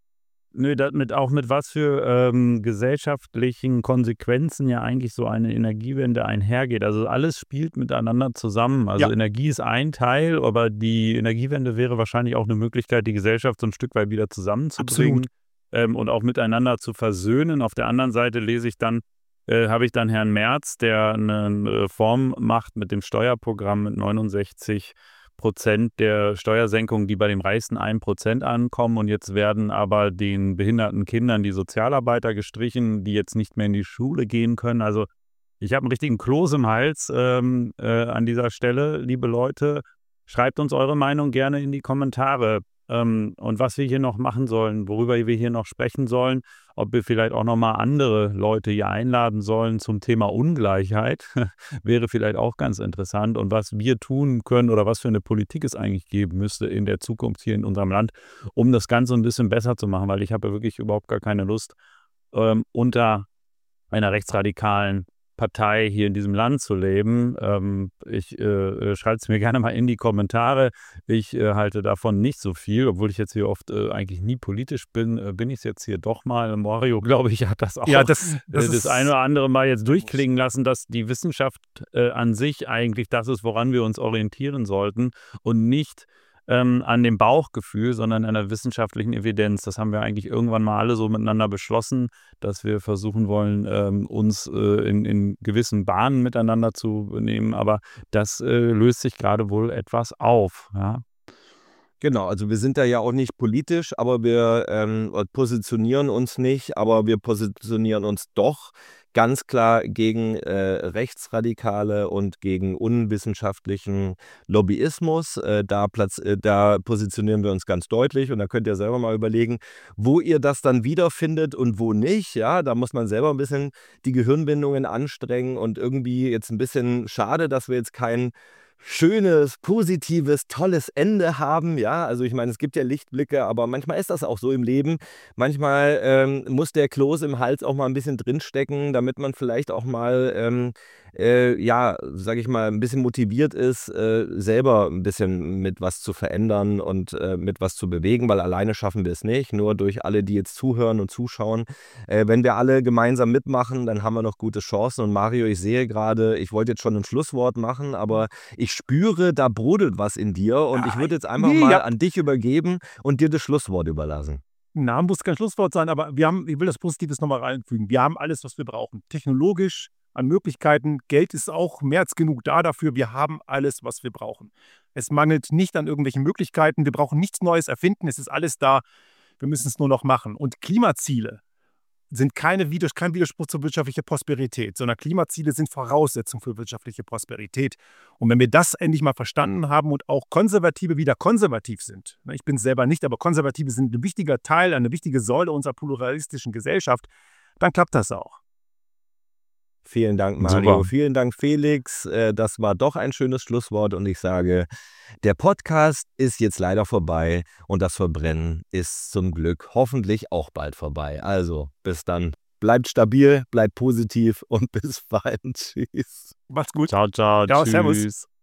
Nö, das mit, auch mit was für ähm, gesellschaftlichen Konsequenzen ja eigentlich so eine Energiewende einhergeht. Also alles spielt miteinander zusammen. Also ja. Energie ist ein Teil, aber die Energiewende wäre wahrscheinlich auch eine Möglichkeit, die Gesellschaft so ein Stück weit wieder zusammenzubringen ähm, und auch miteinander zu versöhnen. Auf der anderen Seite lese ich dann, äh, habe ich dann Herrn Merz, der eine Reform macht mit dem Steuerprogramm mit neunundsechzig Prozent der Steuersenkungen, die bei dem reichsten ein Prozent ankommen. Und jetzt werden aber den behinderten Kindern die Sozialarbeiter gestrichen, die jetzt nicht mehr in die Schule gehen können. Also ich habe einen richtigen Kloß im Hals ähm, äh, an dieser Stelle. Liebe Leute, schreibt uns eure Meinung gerne in die Kommentare. Ähm, und was wir hier noch machen sollen, worüber wir hier noch sprechen sollen, ob wir vielleicht auch nochmal andere Leute hier einladen sollen zum Thema Ungleichheit, wäre vielleicht auch ganz interessant. Und was wir tun können oder was für eine Politik es eigentlich geben müsste in der Zukunft hier in unserem Land, um das Ganze ein bisschen besser zu machen, weil ich habe ja wirklich überhaupt gar keine Lust, ähm, unter einer rechtsradikalen Partei hier in diesem Land zu leben. Ähm, ich äh, schreibe es mir gerne mal in die Kommentare. Ich äh, halte davon nicht so viel, obwohl ich jetzt hier oft äh, eigentlich nie politisch bin, äh, bin ich es jetzt hier doch mal. Mario, glaube ich, hat das auch ja, das, das, äh, das eine oder andere Mal jetzt durchklingen lassen, dass die Wissenschaft äh, an sich eigentlich das ist, woran wir uns orientieren sollten und nicht Ähm, an dem Bauchgefühl, sondern an der wissenschaftlichen Evidenz. Das haben wir eigentlich irgendwann mal alle so miteinander beschlossen, dass wir versuchen wollen, ähm, uns äh, in, in gewissen Bahnen miteinander zu nehmen. Aber das äh, löst sich gerade wohl etwas auf. Ja? Genau, also wir sind da ja auch nicht politisch, aber wir ähm, positionieren uns nicht, aber wir positionieren uns doch ganz klar gegen äh, rechtsradikale und gegen unwissenschaftlichen Lobbyismus. Äh, da, Platz, äh, da positionieren wir uns ganz deutlich und da könnt ihr selber mal überlegen, wo ihr das dann wiederfindet und wo nicht. Ja, da muss man selber ein bisschen die Gehirnbindungen anstrengen und irgendwie jetzt ein bisschen schade, dass wir jetzt kein schönes, positives, tolles Ende haben, ja, also ich meine, es gibt ja Lichtblicke, aber manchmal ist das auch so im Leben. Manchmal ähm, muss der Kloß im Hals auch mal ein bisschen drinstecken, damit man vielleicht auch mal, ähm, äh, ja, sag ich mal, ein bisschen motiviert ist, äh, selber ein bisschen mit was zu verändern und äh, mit was zu bewegen, weil alleine schaffen wir es nicht, nur durch alle, die jetzt zuhören und zuschauen. Äh, wenn wir alle gemeinsam mitmachen, dann haben wir noch gute Chancen und Mario, ich sehe gerade, ich wollte jetzt schon ein Schlusswort machen, aber ich Ich spüre, da brodelt was in dir und ich würde jetzt einfach nee, mal ja. an dich übergeben und dir das Schlusswort überlassen. Na, muss kein Schlusswort sein, aber wir haben, ich will das Positives nochmal reinfügen. Wir haben alles, was wir brauchen. Technologisch, an Möglichkeiten. Geld ist auch mehr als genug da dafür. Wir haben alles, was wir brauchen. Es mangelt nicht an irgendwelchen Möglichkeiten. Wir brauchen nichts Neues erfinden. Es ist alles da. Wir müssen es nur noch machen. Und Klimaziele sind keine Widers- kein Widerspruch zur wirtschaftlichen Prosperität, sondern Klimaziele sind Voraussetzung für wirtschaftliche Prosperität. Und wenn wir das endlich mal verstanden haben und auch Konservative wieder konservativ sind, ich bin es selber nicht, aber Konservative sind ein wichtiger Teil, eine wichtige Säule unserer pluralistischen Gesellschaft, dann klappt das auch. Vielen Dank, Mario. Super. Vielen Dank, Felix. Äh, Das war doch ein schönes Schlusswort und ich sage, der Podcast ist jetzt leider vorbei und das Verbrennen ist zum Glück hoffentlich auch bald vorbei. Also, bis dann. Bleibt stabil, bleibt positiv und bis bald. Tschüss. Macht's gut. Ciao, ciao, Ja, servus. tschüss.